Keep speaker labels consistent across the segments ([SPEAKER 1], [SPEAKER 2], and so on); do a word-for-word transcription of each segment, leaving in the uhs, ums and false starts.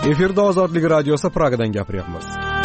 [SPEAKER 1] Efirda Ozodlik radiosi Pragadan gapiryapmiz.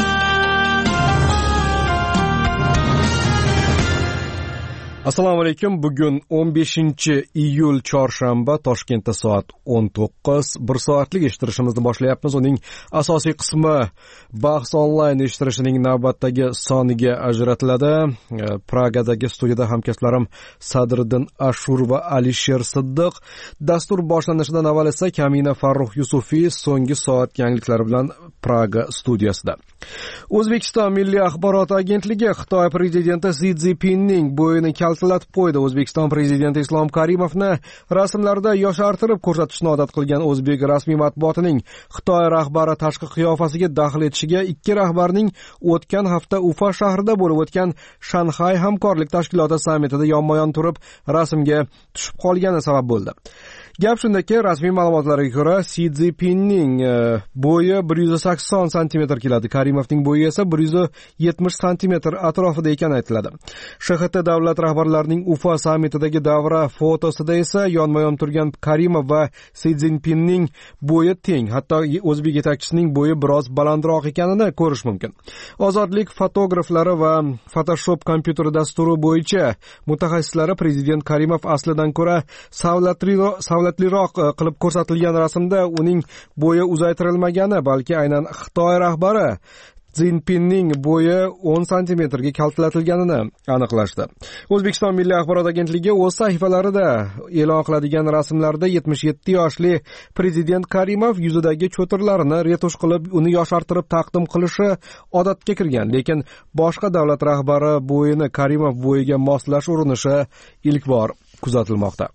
[SPEAKER 1] Assalomu alaykum. Bugun o'n beshinchi iyul chorshanba, Toshkentda soat o'n to'qqiz. Bir soatlik eshittirishimizni boshlayapmiz. Uning asosiy qismi bahs onlayn eshittirishining navbatdagi soniga ajratiladi. Pragadagi studiyada hamkasblarim Sadriddin Ashur va Alisher Siddiq. Dastur boshlanishidan avval esa Kamina Farruh Yusufiy so'nggi soat yangiliklari bilan Praga studiyasida. O'zbekiston Milliy axborot agentligi Xitoy prezidenti Si Szinpinning bo'yini kaltalatib qo'ydi. O'zbekiston prezidenti Islom Karimovni rasmlarda yoshartirib ko'rsatishni odat qilgan o'zbek rasmiy matbuotining Xitoy rahbari tashqi qiyofasiga daxl etishiga ikki rahbarning o'tgan hafta Ufa shahrida bo'lib o'tgan Shanxay hamkorlik tashkiloti sammitida yonma-yon turib rasmga tushib qolgani sabab bo'ldi. Gap shundaki, rasmiy ma'lumotlarga ko'ra Si Szinpinning bo'yi bir yuz sakson santimetr keladi. Karimovning bo'yi esa bir yuz yetmish santimetr atrofida ekani aytiladi. Sh X T davlat rahbarlarining Ufa sammitidagi davra fotosida esa yonma-yon turgan Karimov va Si Szinpinning bo'yi teng. Hatto o'zbek yetakchisining bo'yi biroz balandroq ekanini ko'rish mumkin. Ozodlik fotograflari va Photoshop kompyuter dasturi bo'yicha mutaxassislari prezident Karimov aslidan ko'ra savlatliroq savlatliroq qilib ko'rsatilgan rasmda uning bo'yi uzaytirilmagani, balki aynan Xitoy rahbari Szinpinning bo'yi o'n santimetrga kaltalatilganini aniqlashdi. O'zbekiston Milliy axborot agentligi o'z sahifalarida e'lon qiladigan rasmlarda yetmish yetti yoshli prezident Karimov yuzidagi cho'tirlarini retush qilib, uni yoshartirib taqdim qilishi odatga kirgan, lekin boshqa davlat rahbari bo'yini Karimov bo'yiga moslash urinishi ilk bor kuzatilmoqda.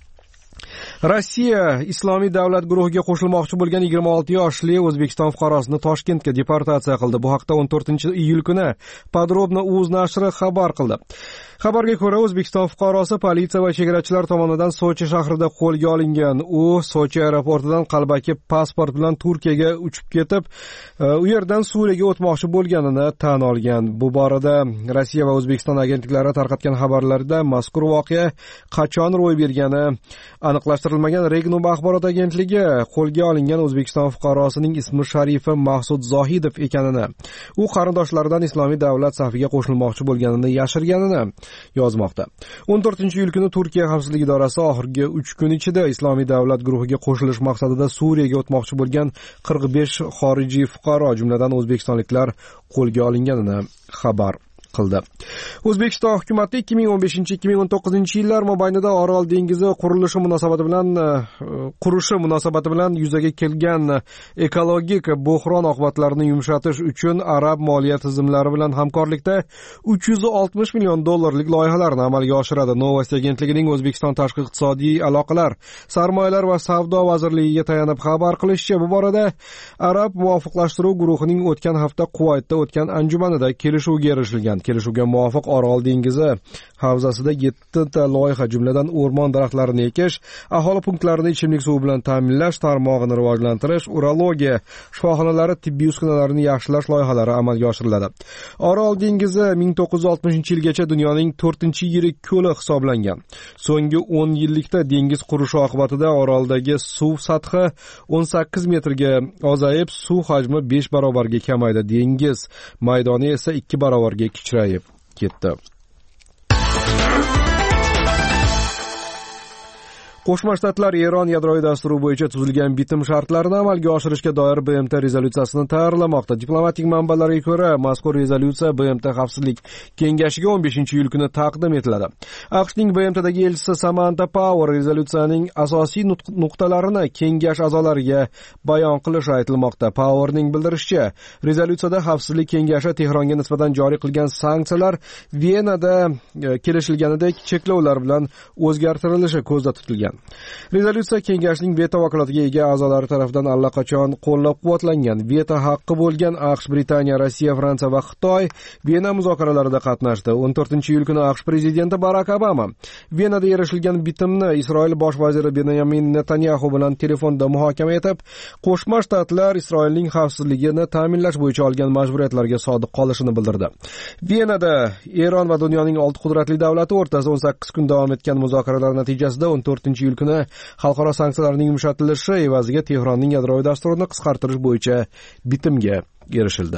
[SPEAKER 1] Rossiya Islomiy davlat guruhiga qo'shilmoqchi bo'lgan yigirma olti yoshli O'zbekiston fuqarosini Toshkentga deportatsiya qildi. Bu haqda o'n to'rtinchi iyul kuni Podrobno uz nashri xabar qildi. Xabarga ko'ra, O'zbekiston fuqarosi politsiya va chegarachilar tomonidan Sochi shahrida qo'lga olingan. U Sochi aeroportidan qalbaki pasport bilan Turkiyaga uchib ketib, u yerdan Suriyaga o'tmoqchi bo'lganini tan olgan. Bu borada Rossiya va O'zbekiston agentliklari tarqatgan xabarlarda mazkur voqea qachon ro'y bergani aniqlashtirilmagan. Regnum axborot agentligi qo'lga olingan O'zbekiston fuqarosining ismi sharifi Mahsud Zohidov ekanini, u qarindoshlaridan Islomiy davlat safiga qo'shilmoqchi bo'lganini yashirganini yozmoqda. o'n to'rtinchi iyul kuni Turkiya xavfsizlik idorasi oxirgi uch kun ichida Islomiy davlat guruhiga qo'shilish maqsadida Suriyaga o'tmoqchi bo'lgan qirq besh xorijiy fuqaro, jumladan o'zbekistonliklar qo'lga olinganini xabar qildi. O'zbekiston hukumati ikki ming o'n beshinchi ikki ming o'n to'qqizinchi yillar mobaynida Orol dengizi qurilishi munosabati bilan qurishi munosabati bilan yuzaga kelgan ekologik bo'hron oqibatlarini yumshatish uchun arab moliya tizimlari bilan hamkorlikda uch yuz oltmish million dollarlik loyihalarni amalga oshiradi. Novosti agentligining O'zbekiston tashqi iqtisodiy aloqalar, sarmoyalar va savdo vazirligiga tayanib xabar qilishicha, bu borada arab muvofiqlashtiruv guruhining o'tgan hafta Kuvaytda o'tgan anjumanida kelishuvga erishilgan. Kelishuvga muvofiq Orol dengizi havzasida yetti ta loyiha, jumladan o'rmon daraxtlarini ekish, aholi punktlarini ichimlik suvi bilan ta'minlash, tarmog'ini rivojlantirish, urologiya shifoxonalari, tibbiy uskunalarini yaxshilash loyihalari amalga oshiriladi. Orol dengizi ming to'qqiz yuz oltmishinchi yilgacha dunyoning to'rtinchi yirik ko'li hisoblangan. So'nggi o'n yillikda dengiz qurishi oqibatida Oroldagi suv sathi o'n sakkiz metrga ozayib, suv hajmi besh barobarga kamaydi. Dengiz maydoni esa ikki barobarga kichrayib ketdi. Qo'shma Shtatlar Eron yadroviy dasturi bo'yicha tuzilgan bitim shartlarini amalga oshirishga doir B M T rezolyutsiyasini tayyorlamoqda. Diplomatik manbalarga ko'ra, mazkur rezolyutsiya B M T Xavfsizlik kengashiga o'n beshinchi iyul kuni taqdim etiladi. AQShning B M Tdagi elchisi Samantha Power rezolyutsiyaning asosiy nuqtalarini kengash a'zolariga bayon qilishi aytilmoqda. Powerning bildirishicha, rezolyutsiyada Xavfsizlik kengashi Tehronga nisbatan joriy qilgan sanksiyalar Venada kelishilganidek cheklovlar bilan o'zgartirilishi ko'zda tutilgan. Rezolyutsiya kengashning veto vakolatiga ega a'zolari tomonidan allaqachon qo'llab-quvvatlangan. Veto haqqi bo'lgan AQSh, Britaniya, Rossiya, Fransiya va Xitoy Vena muzokaralarida qatnashdi. o'n to'rtinchi iyul kuni AQSh prezidenti Barak Obama Venada erishilgan bitimni Isroil bosh vaziri Benyamin Netanyahu bilan telefonda muhokama etib, Qo'shma Shtatlar Isroilning xavfsizligini ta'minlash bo'yicha olgan majburiyatlarga sodiq qolishini bildirdi. Venada Eron va dunyoning olti qudratli davlati o'rtasida o'n sakkiz kun davom etgan muzokaralar natijasida o'n to'rtinchi iyul kuni xalqaro sanksiyalarning yumshatilishi evaziga Tehronning yadroviy dasturini qisqartirish bo'yicha bitimga erishildi.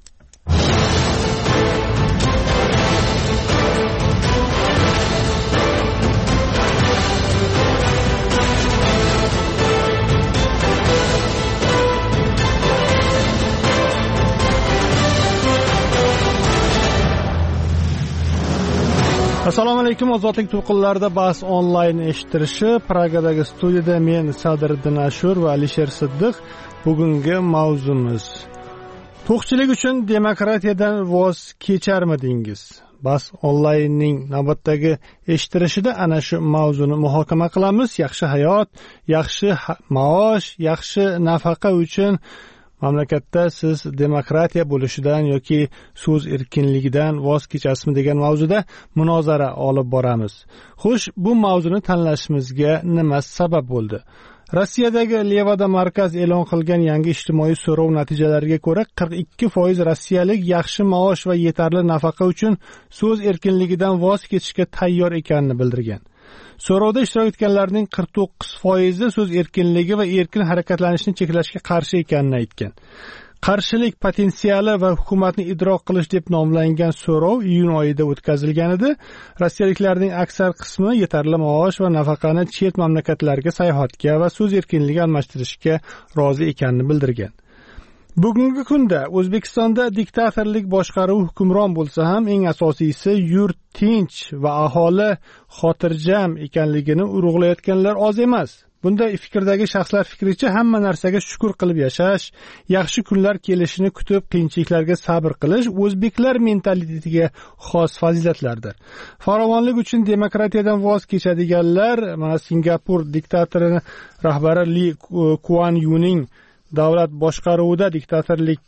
[SPEAKER 2] Assalomu alaykum, ozodlik to'lqinlarida bahs onlayn eshittirishi. Pragadagi studiyada men Sadriddin Ashur va Alisher Siddiq. Bugungi mavzumiz: to'qchilik uchun demokratiyadan voz kecharmidingiz? Bahs onlaynning navbatdagi eshittirishida ana shu mavzuni muhokama qilamiz. Yaxshi hayot, yaxshi maosh, yaxshi nafaqa uchun mamlakatda siz demokratiya bo'lishidan yoki so'z erkinligidan voz kechasizmi degan mavzuda munozara olib boramiz. Xo'sh, bu mavzuni tanlashimizga nima sabab bo'ldi? Rossiyadagi Levada markaz e'lon qilgan yangi ijtimoiy so'rov natijalariga ko'ra qirq ikki foiz rossiyalik yaxshi maosh va yetarli nafaqa uchun so'z erkinligidan voz kechishga tayyor ekanini bildirgan. So'rovda ishtirok etganlarning qirq to'qqiz foizi so'z erkinligi va erkin harakatlanishni cheklashga qarshi ekanini aytgan. Qarshilik potensiali va hukumatni idrok qilish deb nomlangan so'rov iyun oyida o'tkazilgan edi. Rossiyaliklarning aksar qismi yetarli maosh va nafaqani chet mamlakatlarga sayohatga va so'z erkinligi almashtirishga rozi ekanini bildirgan. Bugungi kunda O'zbekistonda diktatorlik boshqaruv hukmron bo'lsa ham eng asosiysi yurt tinch va aholi xotirjam ekanligini urug'layotganlar oz emas. Bunda fikrdagi shaxslar fikricha hamma narsaga shukr qilib yashash, yaxshi kunlar kelishini kutib qiyinchiliklarga sabr qilish o'zbeklar mentalitetiga xos fazilatlardir. Farovonlik uchun demokratiyadan voz kechadiganlar, mana Singapur diktatorining rahbari Li Kuan Yuning davlat boshqaruvida diktatorlik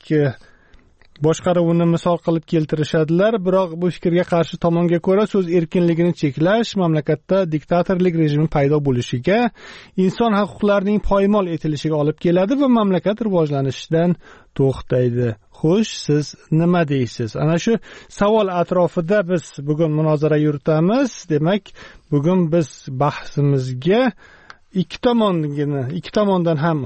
[SPEAKER 2] boshqaruvini misol qilib keltirishadilar, biroq bu fikrga qarshi tomonga ko'ra so'z erkinligini cheklash mamlakatda diktatorlik rejimi paydo bo'lishiga, inson huquqlarining poymol etilishiga olib keladi va mamlakat rivojlanishdan to'xtaydi. Xo'sh, siz nima deysiz? Ana shu savol atrofida biz bugun munozara yuritamiz. Demak, bugun biz bahsimizga ikki tomongini, ikki tomondan ham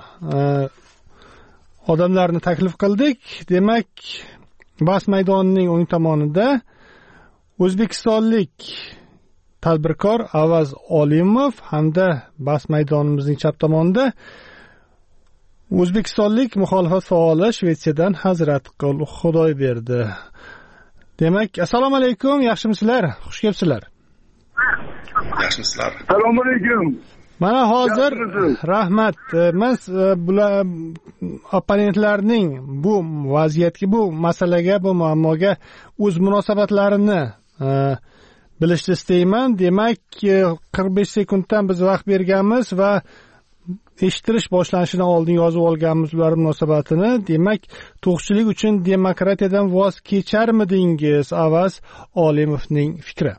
[SPEAKER 2] odamlarni taklif qildik. Demak, bahs maydonining o'ng tomonida o'zbekistonlik tadbirkor Avaz Olimov hamda bahs maydonimizning chap tomonida o'zbekistonlik muxolifat faoli Shvetsiyadan Hazratqul Xudoyberdi. Demak, assalomu alaykum, yaxshimisizlar? Xush kelibsizlar.
[SPEAKER 3] Yaxshimisizlar?
[SPEAKER 4] Assalomu alaykum.
[SPEAKER 2] Mana hozir rahmat. Men bular opponentlarning bu vaziyatga, bu masalaga, bu muammoga o'z munosabatlarini bilishni istayman. Demak, qirq besh sekunddan biz vaqt berganmiz va eshittirish boshlanishidan oldin yozib olganmiz ular munosabatini. Demak, to'qchilik uchun demokratiyadan voz kecharmidingiz? Avaz Olimovning fikri.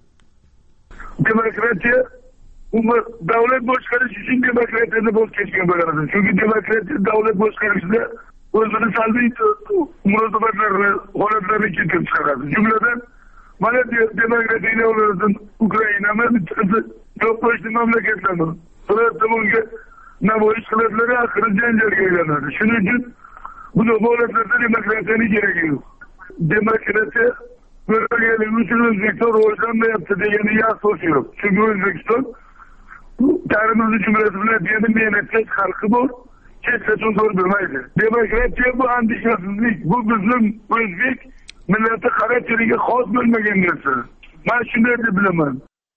[SPEAKER 4] Demokratiya davlat boshqarish uchun demokratiyadan voz kechgan bo'ladi. Chunki demokratiya davlat boshqarishida o'zini salbiy munosabatlarni, holatlarni keltirib chiqaradi. Jumladan, mana demokratiya o'rnida Ukrainani yo'q qo'yishni mamlakatlarni ular tomonga namoyish qilishlari axir janjalga aylanadi. Shuning uchun bunday holatlarda demokratiyaning keragi yo'q. Demokratiya O'zbekiston uchun O'zbekiston rivojlanmayapti degani asos yo'q. Chunki O'zbekiston tariximizni jumlasi bilan yana mehnatkash xalqi bor, hech qachon zo'r bo'lmaydi. Demokratiya bu andishasizlik, bu bizning o'zbek millati xarakteriga xos bo'lmagan narsa. Men shunday deb bilaman.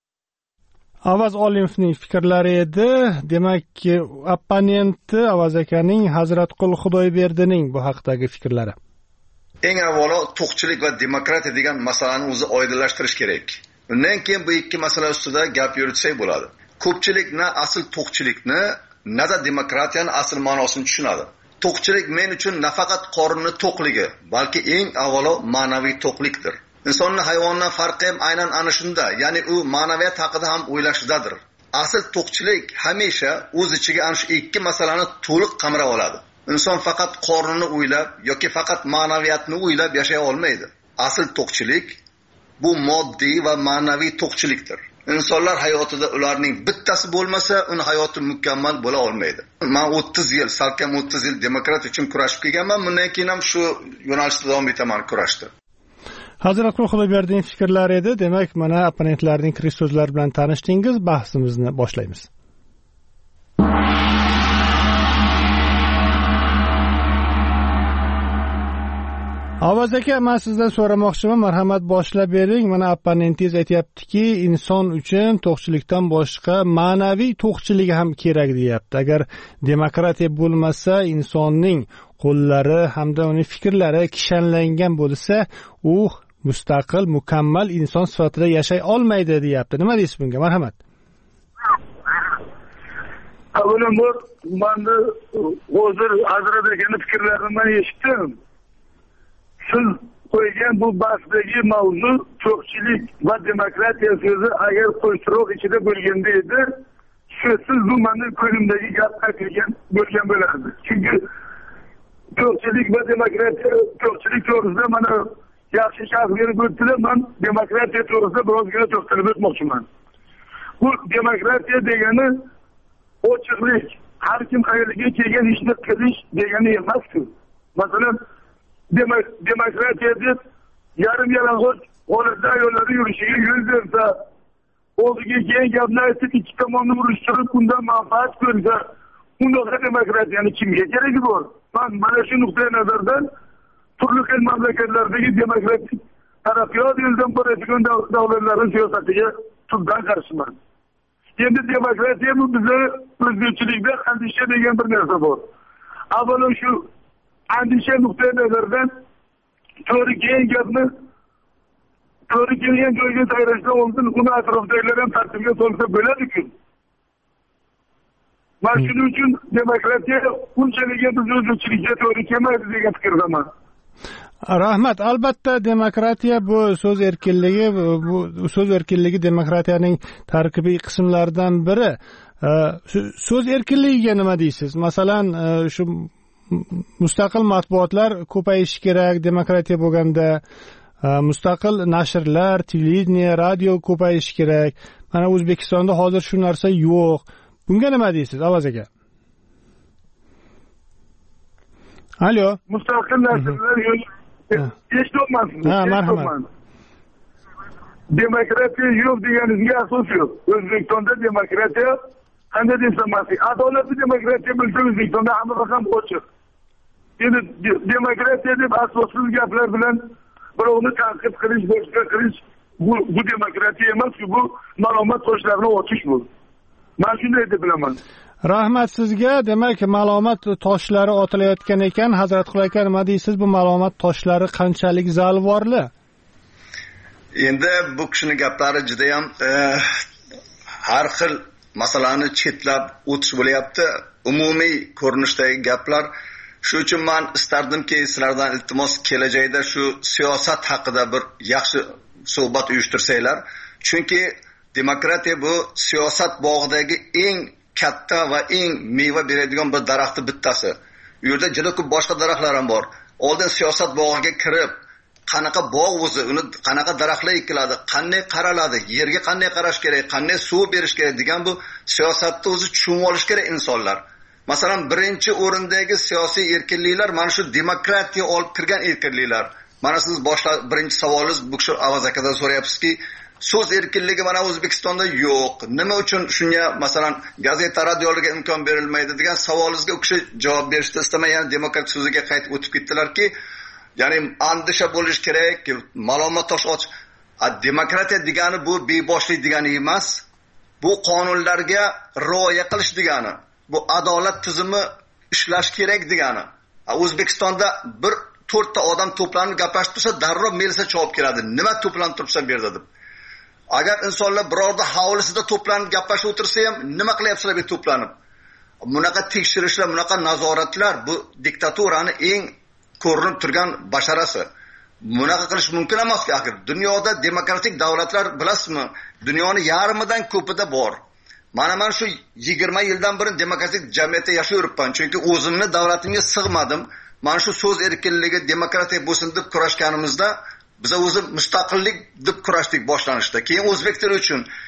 [SPEAKER 2] Avaz Olimovning fikrlari edi. Demak, opponenti Avaz akaning Hazratqul Xudoyberdining bu haqdagi fikrlari.
[SPEAKER 3] Eng avvalo to'qchilik va demokratiya degan masalani o'zi oydinlashtirish kerak. Undan keyin bu ikki masala ustida gap yuritsak bo'ladi. Ko'pchilik na asl to'qchilikni, na da demokratiyani asl ma'nosini tushunadi. To'qchilik men uchun nafaqat qorinni to'qligi, balki eng avvalo ma'naviy to'qlikdir. Insonning hayvondan farqi ham aynan ana shunda, ya'ni u ma'naviyat haqida ham o'ylashidadir. Asl to'qchilik hamisha o'z ichiga ana shu ikki masalani to'liq qamrab oladi. Inson faqat qornini o'ylab yoki faqat ma'naviyatni o'ylab yashay olmaydi. Asl to'qchilik bu moddiy va ma'naviy to'qchilikdir. insonlar hayotida ularning bittasi bo'lmasa, uni hayoti mukammal bo'la olmaydi. Men o'ttiz yil, salkam o'ttiz yil demokratiya uchun kurashib kelganman. Bundan keyin ham shu yo'nalishda davom etaman kurashda.
[SPEAKER 2] Hazrat Xudoyberdining fikrlari edi. Demak, mana opponentlarning kirish so'zlari bilan tanishdingiz. Bahsimizni boshlaymiz. Avaz aka, men sizdan so'ramoqchiman, marhamat boshlab bering. Mana opponentingiz aytayaptiki, inson uchun to'qchilikdan boshqa ma'naviy to'qchilik ham kerak deyapti. Agar demokratiya bo'lmasa, insonning qo'llari hamda uning fikrlari kishanlangan bo'lsa, u mustaqil, mukammal inson sifatida yashay olmaydi deyapti. Nima deysiz bunga? Marhamat.
[SPEAKER 4] Avvalambor, menda hozir Hazrat akaning fikrlarini men eshitdim. Siz qo'ygan bu bahsdagi mavzu to'qchilik va demokratiya so'zi agar qo'shtiroq ichida bo'lganda edi, siz bu mening ko'nglimdagi gap aytilgan bo'lgan bo'lardi. Chunki to'qchilik va demokratiya, to'qchilik to'g'risida mana yaxshi sharh berib o'tdilar. Men demokratiya to'g'risida birozgina to'xtalib o'tmoqchiman. Bu demokratiya degani ochiqlik, har kim qayerga kelgan ishni qilish degani emas-ku. Masalan, Demak, demokratiya deb yarim yalang'och holatda ayollar yurishiga yo'l bersa, oldiga kelgan gapni aytib ikki tomonni urishtirib, undan manfaat ko'rsa, unda demokratiyani kimga keragi bor? Men mana shu nuqtai nazardan turli xil mamlakatlardagi demokratik taraqqiyot yo'lidan boradigan davlatlarning siyosatiga tubdan qarshiman. Endi demokratiya bu bizning o'zbekchilikda andisha degan bir narsa bor. Avvalo shu andisha nuqtai nazardan to'g'ri kelgan gapni to'g'ri kelgan joyga sayrashdan oldin uni atrofdagilar ham tartibga solsa bo'ladi-ku. Mana shuning uchun demokratiya unchalik biz o'zbekchilikka to'g'ri kelmaydi degan fikrdaman.
[SPEAKER 2] Rahmat. Albatta demokratiya bu so'z erkinligi, bu so'z erkinligi demokratiyaning tarkibiy qismlaridan biri. So'z erkinligiga nima deysiz? Masalan, shu mustaqil matbuotlar ko'payishi kerak demokratiya bo'lganda, mustaqil nashrlar, televideniya, radio ko'payishi kerak. Mana O'zbekistonda hozir shu narsa yo'q. Bunga nima deysiz, Avaz aka? Alo.
[SPEAKER 4] Mustaqil nashrlar yo'q. Eshitolmaysiz.
[SPEAKER 2] Ha, marhamat.
[SPEAKER 4] Demokratiya yo'q deganingizga asos yo'q. O'zbekistonda demokratiya qanday desam, adolatli demokratiya bo'lsa O'zbekistonda hamma ham ochiq. Endi demokratiya deb asossiz gaplar bilan birovni tanqid qilish, boshqa qilish bu bu demokratiya emas-ku, bu ma'lumot toshlarini otish bu. Men shunday deb bilaman.
[SPEAKER 2] Rahmat sizga. Demak, ma'lumot toshlari otilayotgan ekan. Hazrat Qul aka, nima deysiz? Bu ma'lumot toshlari qanchalik zalvorli?
[SPEAKER 3] Endi bu kishining gaplari juda ham har xil masalani chetlab o'tish bo'lyapti. Umumiy ko'rinishdagi gaplar. Shuning uchun men istardimki, sizlardan iltimos kelajakda shu siyosat haqida bir yaxshi suhbat uyushtirsanglar. Chunki demokratiya bu siyosat bog'idagi eng katta va eng meva beradigan bir daraxtning bittasi. U yerda juda ko'p boshqa daraxtlar ham bor. Oldin siyosat bog'iga kirib, qanaqa bog' o'zi, uni qanaqa daraxtlar ekiladi, qanday qaraladi, yerga qanday qarash kerak, qanday suv berish kerak degan bu siyosatni o'zi tushunib olish kerak insonlar. Masalan, birinchi o'rindagi siyosiy erkinliklar mana shu demokratiya olib kirgan erkinliklar. Mana siz boshla birinchi savolingiz bu kishi Avaz akadan so'rayapsizki, so'z erkinligi mana O'zbekistonda yo'q. Nima uchun shunga masalan gazeta, radiolarga imkon berilmaydi degan savolingizga u kishi javob berishni istamay, yana demokrat so'ziga qaytib o'tib ketdilarki, ya'ni andisha bo'lish kerak, ma'lumot tosh och. Demokratiya degani bu beboshlik degani emas. Bu qonunlarga rioya qilish degani. Bu adolat tizimi ishlash kerak degani. O'zbekistonda bir to'rtta odam to'planib gaplashib tursa, darrov militsiya chopib keladi. Nima to'planib turibsan bu yerda deb. Agar insonlar birorta hovlisida to'planib gaplashib o'tirsa ham, nima qilyapsizlar bu to'planib? Bunaqa tekshirishlar, bunaqa nazoratlar bu diktaturani eng ko'rinib turgan basharasi. Bunaqa qilish mumkin emas-ku. Axir dunyoda demokratik davlatlar bilasizmi? Dunyoning yarmidan ko'pida bor. Mana men shu yigirma yildan beri demokratik jamiyatda yashayapman. Chunki o'zimni davlatimga sig'madim. Mana shu so'z erkinligi, demokratiya bo'lsin deb kurashganimizda biz o'zi mustaqillik deb kurashdik boshlanishda. Keyin o'zbek tili uchun,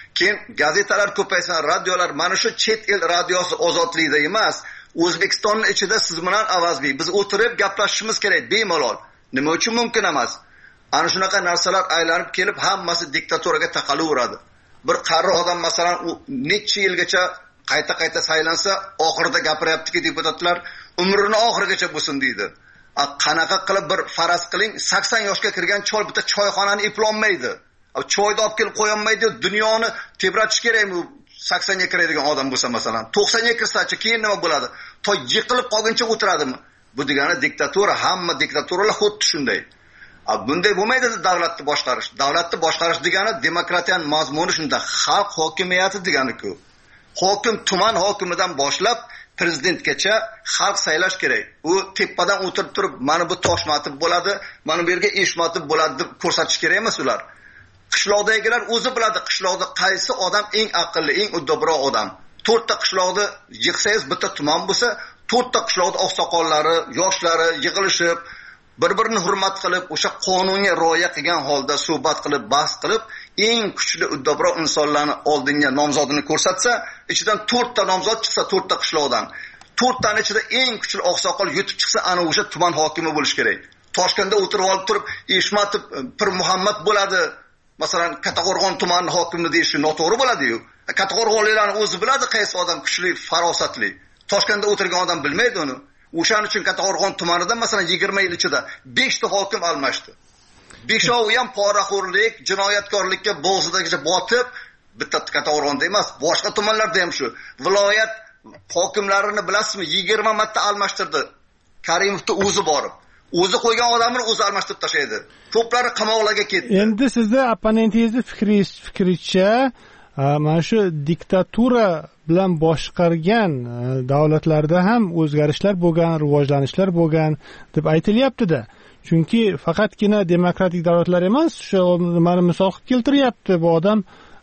[SPEAKER 3] keyin gazetalar ko'paysin, radiolar, mana shu chet el radiosi ozodlikda emas, O'zbekistonning ichida siz bilan avazli biz o'tirib gaplashishimiz kerak bemalol. Nima uchun mumkin emas? Ana shunaqa narsalar aylanib kelib hammasi diktaturaga taqalaveradi. Bir qari odam masalan u necha yilgacha qayta-qayta saylansa, oxirida gapiryaptiki deputatlar umrini oxirigacha bo'lsin deydi. A qanaqa qilib bir faraz qiling, sakson yoshga kirgan chol bitta choyxonani eplolmaydi. Choyni olib kelib qo'yolmaydi, dunyoni tebratish kerakmi saksonga kiradigan odam bo'lsa masalan, to'qsonga kirsa-chi keyin nima bo'ladi? To yiqilib qolguncha o'tiradimi? Bu degani diktatura, hamma diktaturalar xuddi shunday. Bunday bo'lmaydi davlatni boshqarish. Davlatni boshqarish degani demokratiyaning mazmuni shunda, xalq hokimiyati degani-ku. Hokim tuman hokimidan boshlab prezidentgacha xalq saylash kerak. U tepadan o'tirib turib, mana bu toshmatib bo'ladi, mana bu yerga eshmatib bo'ladi deb ko'rsatish kerak emas ular. Qishloqdagilar o'zi biladi, qishloqda qaysi odam eng aqlli, eng uddobroq odam. to'rtta qishloqda yig'sangiz bitta tuman bo'lsa, to'rtta qishloqda oqsoqollari, yoshlari yig'ilishib, bir-birini hurmat qilib, o'sha qonunga rioya qilgan holda suhbat qilib, bahs qilib, eng kuchli uddobroq insonlarni oldinga nomzodini ko'rsatsa, ichidan to'rtta nomzod chiqsa, to'rtta qishloqdan, to'rttaning ichida eng kuchli oqsoqol yutib chiqsa, ana o'sha tuman hokimi bo'lish kerak. Toshkentda o'tirib olib turib, Eshmatov Pir Muhammad bo'ladi. Masalan, Kattaqo'rg'on tumani hokimi deyish noto'g'ri bo'ladi-yu. Kattaqo'rg'onliklarning o'zi biladi qaysi odam kuchli, farosatli. Toshkentda o'tirgan odam bilmaydi uni. O'shaning uchun Kattaqo'rg'on tumanida masalan yigirma yil ichida besh ta hokim almashdi. Beshovi ham poraxo'rlik, jinoyatkorlikka bo'g'zidagicha botib, bitta Kattaqo'rg'onda emas, boshqa tumanlarda ham shu. Viloyat hokimlarini bilasizmi, yigirma marta almashtirdi. Karimovning o'zi borib o'zi qo'ygan odamni o'zi almashtirib tashlaydi. Ko'plari qamoqlarga ketdi.
[SPEAKER 2] Endi sizni opponentingizni fikringiz fikricha, mana shu diktatura bilan boshqargan davlatlarda ham o'zgarishlar bo'lgan, rivojlanishlar bo'lgan deb aytilyapti-da. Chunki faqatgina demokratik davlatlar emas, shu mana misol qilib keltiryapti bu odam,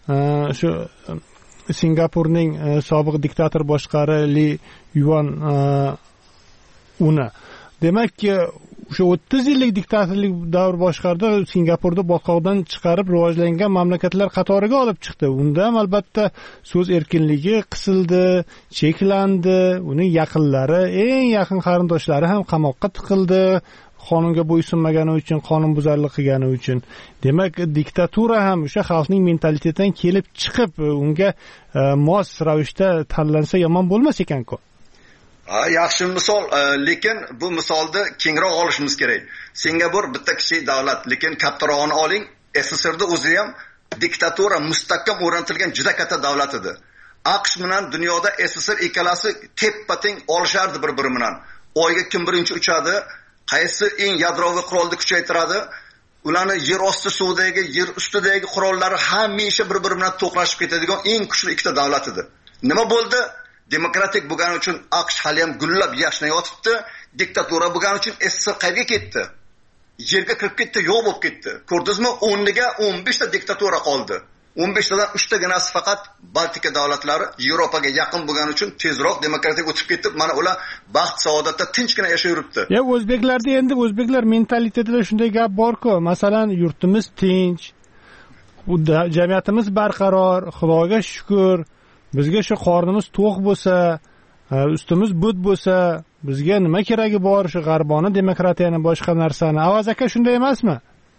[SPEAKER 2] shu Singapurning sobiq diktator boshqari Li Yuan uni. Demakki, o'sha o'ttiz yillik diktatorlik davr boshqardi, Singapurda botqoqdan chiqarib rivojlangan mamlakatlar qatoriga olib chiqdi. Unda ham albatta so'z erkinligi qisildi, cheklandi, uning yaqinlari, eng yaqin qarindoshlari ham qamoqqa tiqildi, qonunga bo'ysunmagani uchun, qonunbuzarlik qilgani uchun. Demak, diktatura ham o'sha xalqning mentalitetidan kelib chiqib, unga mos ravishda tanlansa yomon bo'lmas ekan-ku.
[SPEAKER 3] Yaxshi misol, lekin bu misolni kengroq olishimiz kerak. Singapur bitta kichik davlat, lekin kattarog'ini oling, S S R'da o'zi ham diktatura mustahkam o'rnatilgan juda katta davlat edi. AQSh bilan dunyoda S S R ikkalasi teppa-teng olishardi bir-biri bilan. Oyga kim birinchi uchadi, qaysi eng yadroviy qurolni kuchaytiradi, ularni yer osti suvdagi, yer ustidagi qurollari hamisha bir-biri bilan to'qnashib ketadigan eng kuchli ikkita davlat edi. Nima bo'ldi? Demokratik bo'lgani uchun AQSh hali ham gullab yashnayotibdi, diktatura bo'lgani uchun S S R qayerga ketdi? Yerga kirib ketdi, yo'q bo'lib ketdi. Ko'rdingizmi? o'nga o'n besh ta diktatura qoldi. o'n besh tadan uch taganasi faqat Baltika davlatlari Yevropaga yaqin bo'lgani uchun tezroq demokratik o'tib ketib, mana ular baxt saodatda tinchgina yashayuribdi.
[SPEAKER 2] Ya o'zbeklarda endi o'zbeklar mentalitetida shunday gap bor-ku, masalan, yurtimiz tinch, jamiyatimiz barqaror, Xudoga shukr. Bizga shu qornimiz to'q bo'lsa, ustimiz but bo'lsa, bizga nima keragi bor shu g'arbona demokratiyani, boshqa narsani? Avaz aka shunday emasmi?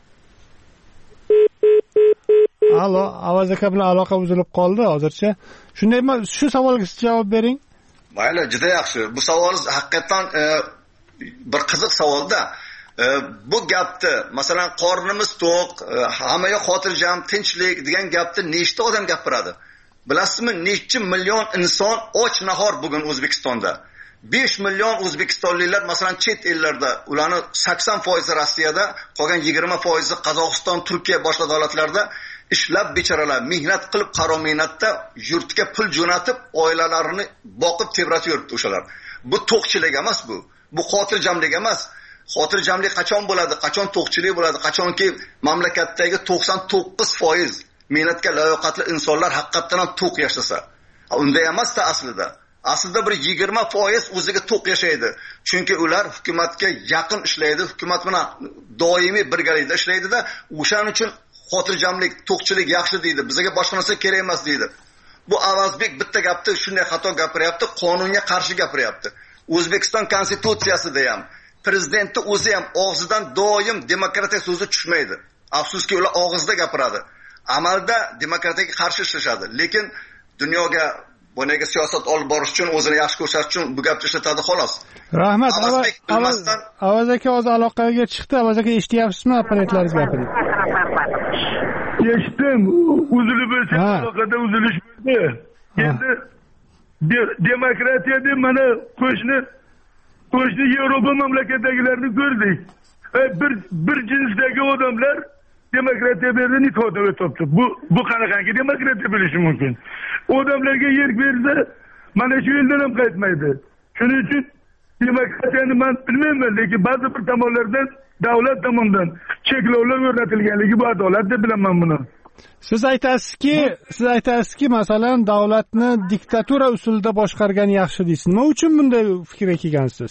[SPEAKER 2] Alo, Avaz aka bilan aloqa uzilib qoldi hozircha. Shunday emas, shu savolga siz javob bering.
[SPEAKER 3] Mayli, juda yaxshi. Bu savol haqiqatan e, bir qiziq savolda. E, bu gapni, masalan, qornimiz to'q, e, hammaga xotirjam, tinchlik degan gapni nechta odam gapiradi? Bilasizmi, necha million inson och nahor bugun O'zbekistonda. besh million o'zbekistonliklar masalan chet ellarda, ularning sakson foiz Rossiyada, qolgan yigirma foiz Qozog'iston, Turkiya boshqa davlatlarda ishlab bechoralar mehnat qilib, qaro mehnatda yurtga pul jo'natib, oilalarini boqib tebratib yuribdi o'shalar. Bu to'qchilik emas bu. Bu xotirjamlik emas. Xotirjamlik qachon bo'ladi? Qachon to'qchilik bo'ladi? Qachonki mamlakatdagi to'qson to'qqiz foiz mehnatga layoqatli insonlar haqiqatan ham to'q yashasa. Unday emas-da aslida. Aslida bir yigirma foiz o'ziga to'q yashaydi. Chunki ular hukumatga yaqin ishlaydi, hukumat bilan doimiy birgalikda ishlaydi-da, o'shaning uchun xotirjamlik, to'qchilik yaxshi deydi. Bizga boshqa narsa kerak emas deydi. Bu Avazbek bitta gapni shunday xato gapiryapti, qonunga qarshi gapiryapti. O'zbekiston konstitutsiyasida ham, prezidentning o'zi ham og'zidan doim demokratiya so'zi tushmaydi. Afsuski ular og'izda gapiradi. Amalda demokratiyaga qarshi ishlashadi. Lekin dunyoga bunaqa siyosat olib borish uchun, o'zini yaxshi ko'rsatish uchun bu gapni ishlatadi xolos.
[SPEAKER 2] Rahmat. Avaz aka o'z aloqaga chiqdi. Avaz aka eshityapsizmi opponentlaringiz gapini?
[SPEAKER 4] Eshitdim. Uzilib bo'lsa aloqada uzilish bo'ldi. Endi demokratiya deb mana qo'shni qo'shni Yevropa mamlakatdagilarni ko'rdik. Bir bir jinsdagi odamlar demokratiya berdi, nikohda o'tibdi. Bu bu qanaqangi demokratiya bo'lishi mumkin? Odamlarga yer bersa, mana shu yo'ldan ham qaytmaydi. Shuning uchun demokratiyani men bilmayman, lekin ba'zi bir tomonlardan, davlat tomonidan cheklovlar o'rnatilganligi bu adolat deb bilaman buni.
[SPEAKER 2] Siz aytasizki, siz aytasizki, masalan, davlatni diktatura usulida boshqargan yaxshi deysiz. Nima uchun bunday fikrga kelgansiz?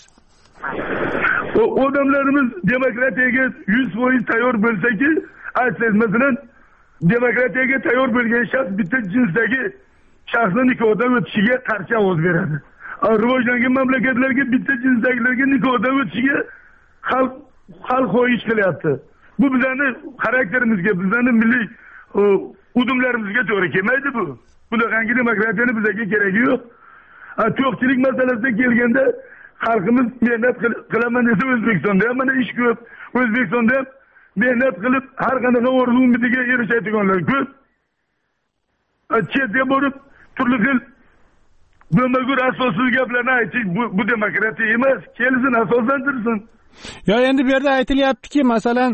[SPEAKER 4] O odamlarimiz demokratiyaga yuz foiz tayyor bo'lsa-ki, aytsangiz, masalan, demokratiyaga tayyor bo'lgan shaxs bitta jinsdagi shaxsning nikohdan o'tishiga qarshi ovoz beradi. Rivojlangan mamlakatlarga bitta jinsdagilarga nikohdan o'tishiga xalq xalq xohish qilyapti. Bu bizning xarakterimizga, bizning milliy udumlarimizga to'g'ri kelmaydi bu. Bunaqangi demokratiyani bizga keragi yo'q. To'qchilik masalasiga kelganda xalqimiz mehnat qilaman desa O'zbekistonda ham mana ish ko'p. O'zbekistonda ham mehnat qilib har qanaqa orzu umidiga erishadiganlar ko'p. Chetga borib turli xil bo'lmagur asossiz gaplarni aytish bu, bu demokratiya emas. Kelsin, asoslantirsin.
[SPEAKER 2] Yo, endi bu yerda aytilyaptiki, masalan,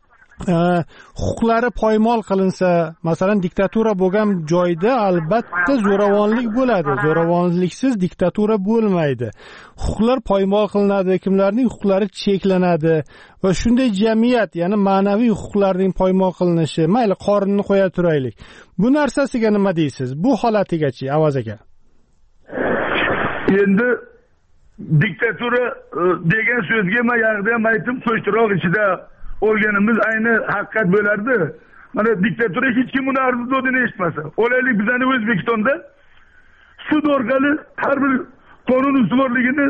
[SPEAKER 2] huquqlari poymol qilinsa, masalan, diktatura bo'lgan joyda albatta zo'ravonlik bo'ladi. Zo'ravonliksiz diktatura bo'lmaydi. Huquqlar poymol qilinadi, kimlarning huquqlari cheklanadi va shunday jamiyat, ya'ni ma'naviy huquqlarning poymol qilinishi, mayli qorinni qo'ya turaylik. Bu narsasiga nima deysiz? Bu holatigachi, Avaz aka?
[SPEAKER 4] Endi diktatura degan so'zga men yaqda ham aytib, qo'shtiroq ichida olganimiz ayni haqiqat bo'lardi. Mana diktatura hech kim uni arzudini eshitmasa. Olaylik bizning O'zbekistonda sud orqali har bir qonun ustuvorligini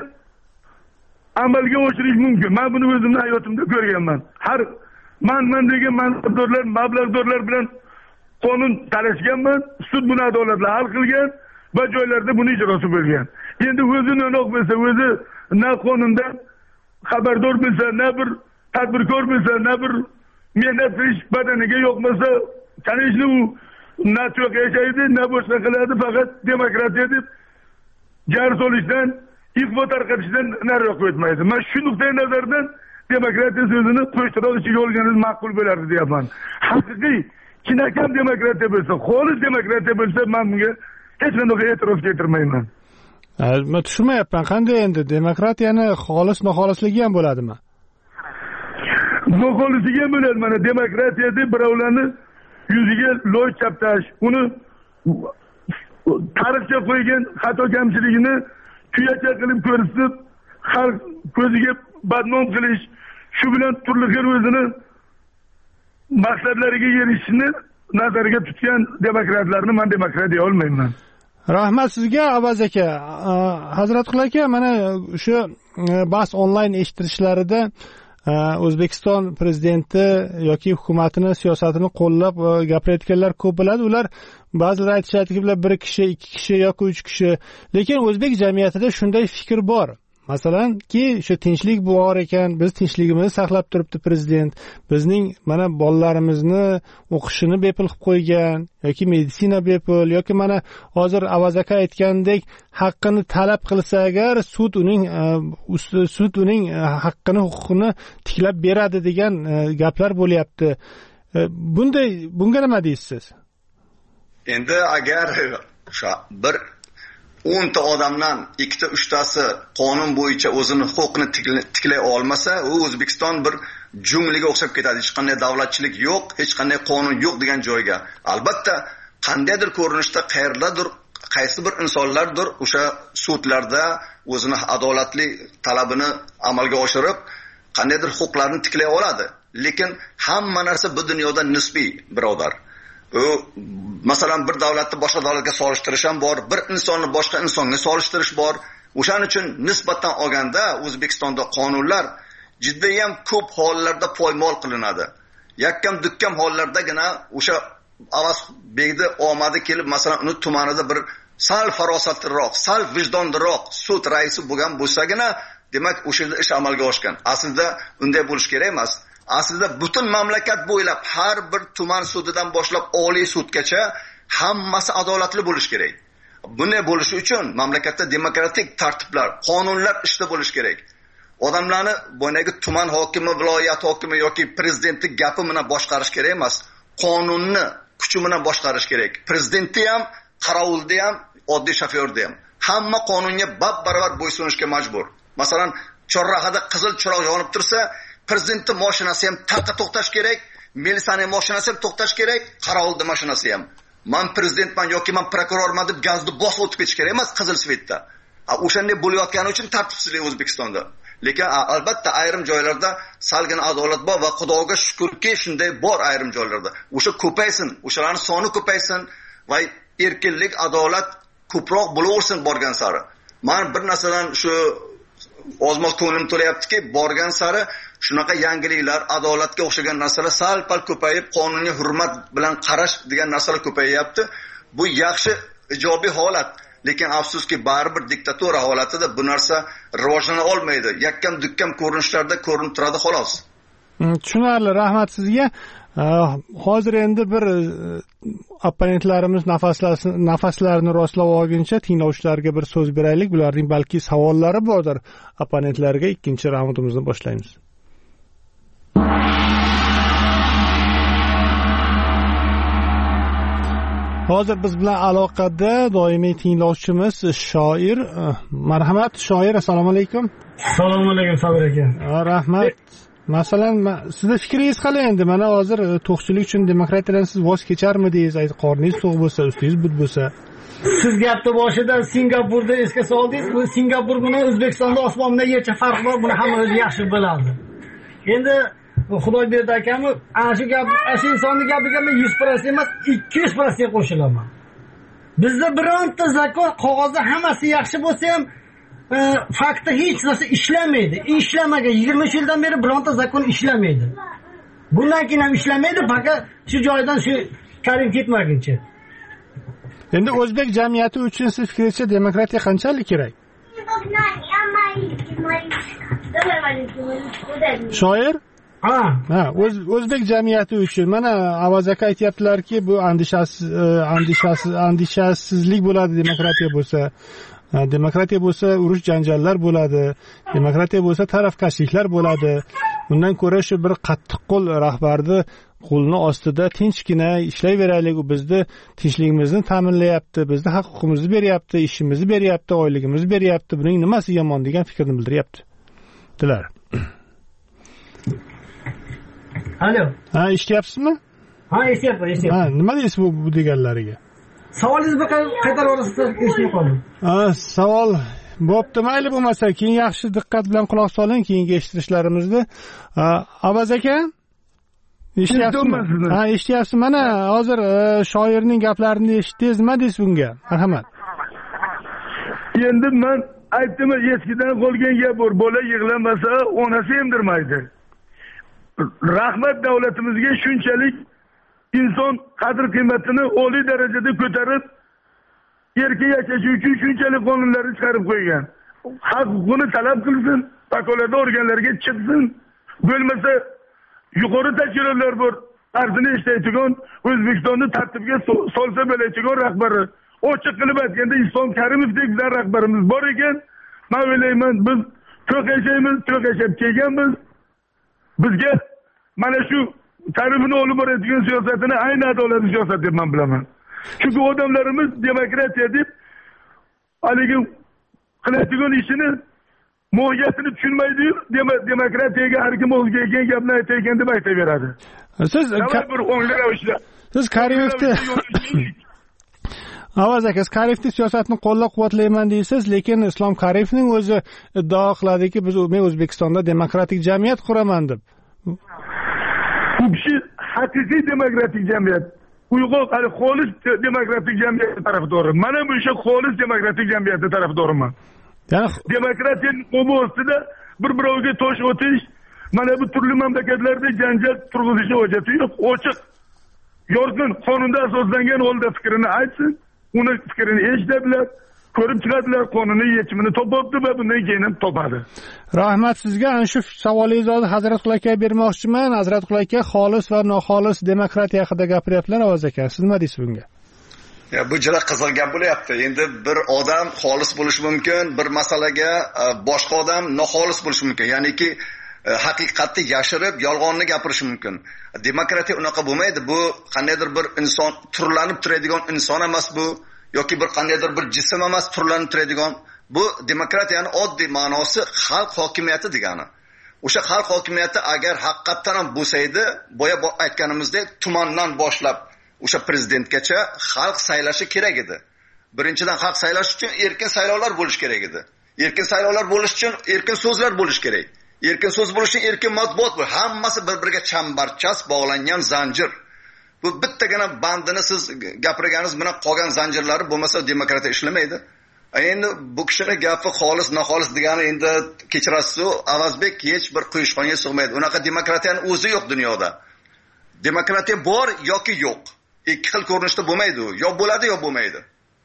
[SPEAKER 4] amalga oshirish mumkin. Men buni o'zimning hayotimda ko'rganman. Har men men degan mansabdorlar, mablag'dorlar bilan qonun talashganman, sud buni adolatli hal qilgan va joylarda buni ijrosi bo'lgan. Endi o'zini o'noq bo'lsa, o'zi na qonundan xabardor bo'lsa, na bir tadbirkor bo'lsa, na bir mehnat qilish badaniga yo'qmasa, tanishli u na to'q yashaydi, na boshqa qiladi, faqat demokratiya deb jar solishdan, iflo tarqatishdan nariroqqa o'tmaydi. Men shu nuqtai nazardan demokratiya so'zini qo'shtiroq ichiga olganingiz ma'qul bo'lardi deyapman. Haqiqiy chinakam demokratiya bo'lsa, xolis demokratiya bo'lsa, men bunga hech qanday e'tiroz keltirmayman.
[SPEAKER 2] Men tushunmayapman, qanday endi demokratiyani xolis noxolisligi ham bo'ladimi?
[SPEAKER 4] Noxolisligi ham bo'ladi. Mana demokratiya deb birovlarni yuziga loy chaptash, uni tarixga qo'ygan xato kamchiligini tuyacha qilib ko'rsatib, xalq ko'ziga badnom qilish, shu bilan turli xil o'zini maqsadlariga erishishni nazarga tutgan demokratlarni men demokrat deya olmayman.
[SPEAKER 2] Rahmat sizga, Avaz aka. Hazratqul aka, mana o'sha bahs onlayn eshittirishlarida O'zbekiston prezidenti yoki hukumatini siyosatini qo'llab gapirayotganlar ko'p bo'ladi. Ular ba'zilar aytishadiki, bular bir kishi, ikki kishi yoki uch kishi. Lekin o'zbek jamiyatida shunday fikr bor. Masalanki, o'sha tinchlik bor ekan, biz tinchligimizni saqlab turibdi prezident. Bizning mana bolalarimizni o'qishini bepul qilib qo'ygan yoki meditsina bepul yoki mana hozir Avaz aka aytgandek haqqini talab qilsa agar sud uning sud uning haqqini, huquqini tiklab beradi degan gaplar bo'lyapti. Bunday bunga nima deysiz?
[SPEAKER 3] Endi agar o'sha bir o'nta odamdan ikkita uchtasi qonun bo'yicha o'zini huquqini tiklay olmasa, u O'zbekiston bir jungliga o'xshab ketadi. Hech qanday davlatchilik yo'q, hech qanday qonun yo'q degan joyga. Albatta, qandaydir ko'rinishda qayerdadir qaysi bir insonlardir o'sha sudlarda o'zini adolatli talabini amalga oshirib, qandaydir huquqlarni tiklay oladi. lekin hamma narsa bu dunyoda nisbiy, birodar. U masalan bir davlatni boshqa davlatga solishtirish ham bor, bir insonni boshqa insonga solishtirish bor. O'shaning uchun nisbatan olganda O'zbekistonda qonunlar jiddiyam ko'p hollarda poymol qilinadi. Yakkam dukkam hollardagina o'sha Avaz begdi omadi kelib, masalan, uni tumanida bir sal farosatliroq, sal vijdonliroq sud raisi bo'lgan bo'lsagina, demak, o'sha yerda ish amalga oshgan. Aslida unday bo'lish kerak emas. Aslida butun mamlakat bo'ylab har bir tuman sudidan boshlab oliy sudgacha hammasi adolatli bo'lish kerak. Bunday bo'lishi uchun mamlakatda demokratik tartiblar, qonunlar ishda bo'lish kerak. Odamlarni boyagi tuman hokimi, viloyat hokimi yoki prezidentning gapi bilan boshqarish kerak emas. Qonunni kuchi bilan boshqarish kerak. Prezidentni ham, qarovulni ham, oddiy shofyorni ham. Hamma qonunga bab-baravar bo'ysunishga majbur. Masalan, Chorrahada qizil chiroq yonib tursa, prezidentning mashinasi ham taqqa to'xtash kerak, militsiyaning mashinasi ham to'xtash kerak, qarovulning mashinasi ham. Men prezidentman yoki men prokurorman deb gazni bosib o'tib ketish kerak emas qizil svetda. O'shanday bo'layotgani uchun tartibsizlik O'zbekistonda. Lekin albatta ayrim joylarda salgina adolat bor va Xudoga shukrki shunday bor ayrim joylarda. O'sha ko'paysin, o'shalarning soni ko'paysin va erkinlik, adolat ko'proq bo'laversin borgan sari. Men bir narsadan shu ozmoq ko'nglim to'layaptiki, borgan sari shunaqa yangiliklar, adolatga o'xshagan narsalar sal-pal ko'payib, qonunga hurmat bilan qarash degan narsalar ko'payyapti. Bu yaxshi, ijobiy holat. Lekin afsuski baribir diktatura holatida bu narsa rivojlana olmaydi. Yakkam dukkam ko'rinishlarda ko'rinib turadi xolos.
[SPEAKER 2] Tushunarli, rahmat sizga. Hozir endi bir opponentlarimiz nafaslarini rostlab olguncha tinglovchilarga bir so'z beraylik. Bularning balki savollari bordir. Opponentlarga ikkinchi raundimizni boshlaymiz. Hozir biz bilan aloqada doimiy tinglovchimiz shoir. Marhamat, shoir, assalomu alaykum.
[SPEAKER 5] Assalomu alaykum, Sabir aka.
[SPEAKER 2] Rahmat. Masalan, sizning fikringiz qalay endi? Mana hozir to'qchilik uchun demokratiyadan siz voz kecharmidingiz? Ayt, qorningiz to'q bo'lsa, ustingiz but bo'lsa.
[SPEAKER 5] Siz gapni boshida Singapurni esga soldingiz. Bu Singapur bilan O'zbekistonda osmonda yercha farq bor. Buni hamma o'zi yaxshi biladi. Endi Xudoyberdi akami ana shu gap, shu insonning gapiga men yuz foiz emas, ikki yuz foiz qo'shilaman. Bizda bironta zakon qog'ozda hammasi yaxshi bo'lsa ham faktda hech narsa ishlamaydi. Ishlamagan yigirma yildan beri bironta zakon ishlamaydi. Bundan keyin ham ishlamaydi, faqat shu joydan shu Karim ketmaguncha.
[SPEAKER 2] Endi o'zbek jamiyati uchun siz fikringizcha demokratiya qanchalik kerak? Shoir?
[SPEAKER 5] Ha,
[SPEAKER 2] ha, o'z o'zbek jamiyati uchun mana Avaz aka aytibdilarki, bu andishasiz andishasiz andishasizlik bo'ladi demokratiya bo'lsa. Demokratiya bo'lsa urush janjallar bo'ladi. Demokratiya bo'lsa tarafkashliklar bo'ladi. Bundan ko'ra shu bir qattiqqo'l rahbarni qo'lini ostida tinchgina ishlayveraylik, u bizni tinchligimizni ta'minlayapti, bizni huquqimizni beryapti, ishimizni beryapti, oyligimizni beryapti. Buning nimasi yomon degan fikrni bildiryapti. Dilar.
[SPEAKER 5] Alo.
[SPEAKER 2] Ha, eshityapsizmi?
[SPEAKER 5] Ha, eshityapman, eshityapman.
[SPEAKER 2] Ha, nima deysiz bu, bu deganlariga?
[SPEAKER 5] Savolingizni qaytaraverasiz, eshitmay qoldim.
[SPEAKER 2] Ha, savol bo'pti, mayli bo'lmasa, keyin yaxshi diqqat bilan quloq soling keyingi eshitishlarimizni. Avaz aka? Eshityapsizmi? Ha, eshityapsiz. Mana hozir shoirning gaplarini eshitdingiz, nima deysiz bunga? Marhamat.
[SPEAKER 4] Endi men aytdim, eskidan qolgan gap bor, bola yig'lamasa, onasi emdirmaydi. Rahmat davlatimizga shunchalik inson qadr qiymatini oliy darajada ko'tarib, erkin yashash uchun shunchalik qonunlarni chiqarib qo'ygan. Haq huquqini talab qilsin, vakolatli organlarga chiqsin. Bo'lmasa yuqori tashkilotlar bor, arzini eshitaydigan, O'zbekistonni tartibga solsa bo'ladigan rahbari. Ochiq qilib aytganda Islom Karimovdek bizlar rahbarimiz bor ekan. Men o'ylayman, biz to'q yashaymiz, to'q yashab kelganmiz. Bizga mana shu tarifini olib boradigan siyosatini ayni adolatli siyosat deb men bilaman. Chunki odamlarimiz demokratiya deb haligi qiladigan ishini mohiyatini tushunmaydi-yu, demokratiyaga har kim o'ziga kelgan gapni aytayotgan deb aytaveradi.
[SPEAKER 2] Siz
[SPEAKER 4] bir o'ngli ravishda
[SPEAKER 2] siz Karimovni Avaz aka, Karimovni siyosatni qo'llab-quvvatlayman deysiz, lekin Islom Karimovning o'zi iddao qiladiki, biz men O'zbekistonda demokratik jamiyat quraman deb.
[SPEAKER 4] bu kishi haqiqiy demokratik jamiyat, uyg'oq hali xolis demokratik jamiyat tarafdori. Mana bu o'sha xolis demokratik jamiyatning tarafdoriman.
[SPEAKER 2] Ya'ni
[SPEAKER 4] demokratiyaning o'mi ostida bir birovga tosh otish, mana bu turli mamlakatlarda janjal turg'izishni hojati yo'q. Ochiq, yorqin, qonunda asoslangan holda fikrini aytsin, uni fikrini eshitadilar, ko'rib chiqadilar, qonuniy yechimini topibdi va bundan keyin ham topadi.
[SPEAKER 2] Rahmat sizga. Ana shu savolingizni Hazratqul aka bermoqchiman. Hazratqul aka xolis va noxolis demokratiya haqida gapiryaptilar ovoz aka. Siz nima deysiz bunga?
[SPEAKER 3] Ya bu juda qiziq gap bo'lyapti. Endi bir odam xolis bo'lishi mumkin, bir masalaga boshqa odam noxolis bo'lishi mumkin. Ya'niki haqiqatni yashirib, yolg'onni gapirishi mumkin. Demokratiya unaqa bo'lmaydi. Bu qandaydir bir inson turlanib turadigan inson emas bu, yoki bir qandaydir bir jism emas turlanib turadigan. Bu demokratiyaning oddiy ma'nosi xalq hokimiyati degani. O'sha xalq hokimiyati agar haqiqatan ham bo'lsa edi, boya aytganimizdek tumandan boshlab o'sha prezidentgacha xalq saylashi kerak edi. Birinchidan xalq saylash uchun erkin saylovlar bo'lish kerak edi. Erkin saylovlar bo'lish uchun erkin so'zlar bo'lish kerak. Erkin so'z bo'lish uchun erkin matbuot bu. Hammasi bir-biriga chambarchas bog'langan zanjir. Bu bittagina bandini siz gapirganingiz bilan qolgan zanjirlari bo'lmasa demokratiya ishlamaydi. Endi bu kishining gapi xolis, noxolis degani endi kechirasiz, Avazbek hech bir quyishxonga sig'maydi. Unaqa demokratiyaning o'zi yo'q dunyoda. Demokratiya bor yoki yo'q. Ikki xil ko'rinishda bo'lmaydi u. Yo bo'ladi, yo bo'lmaydi.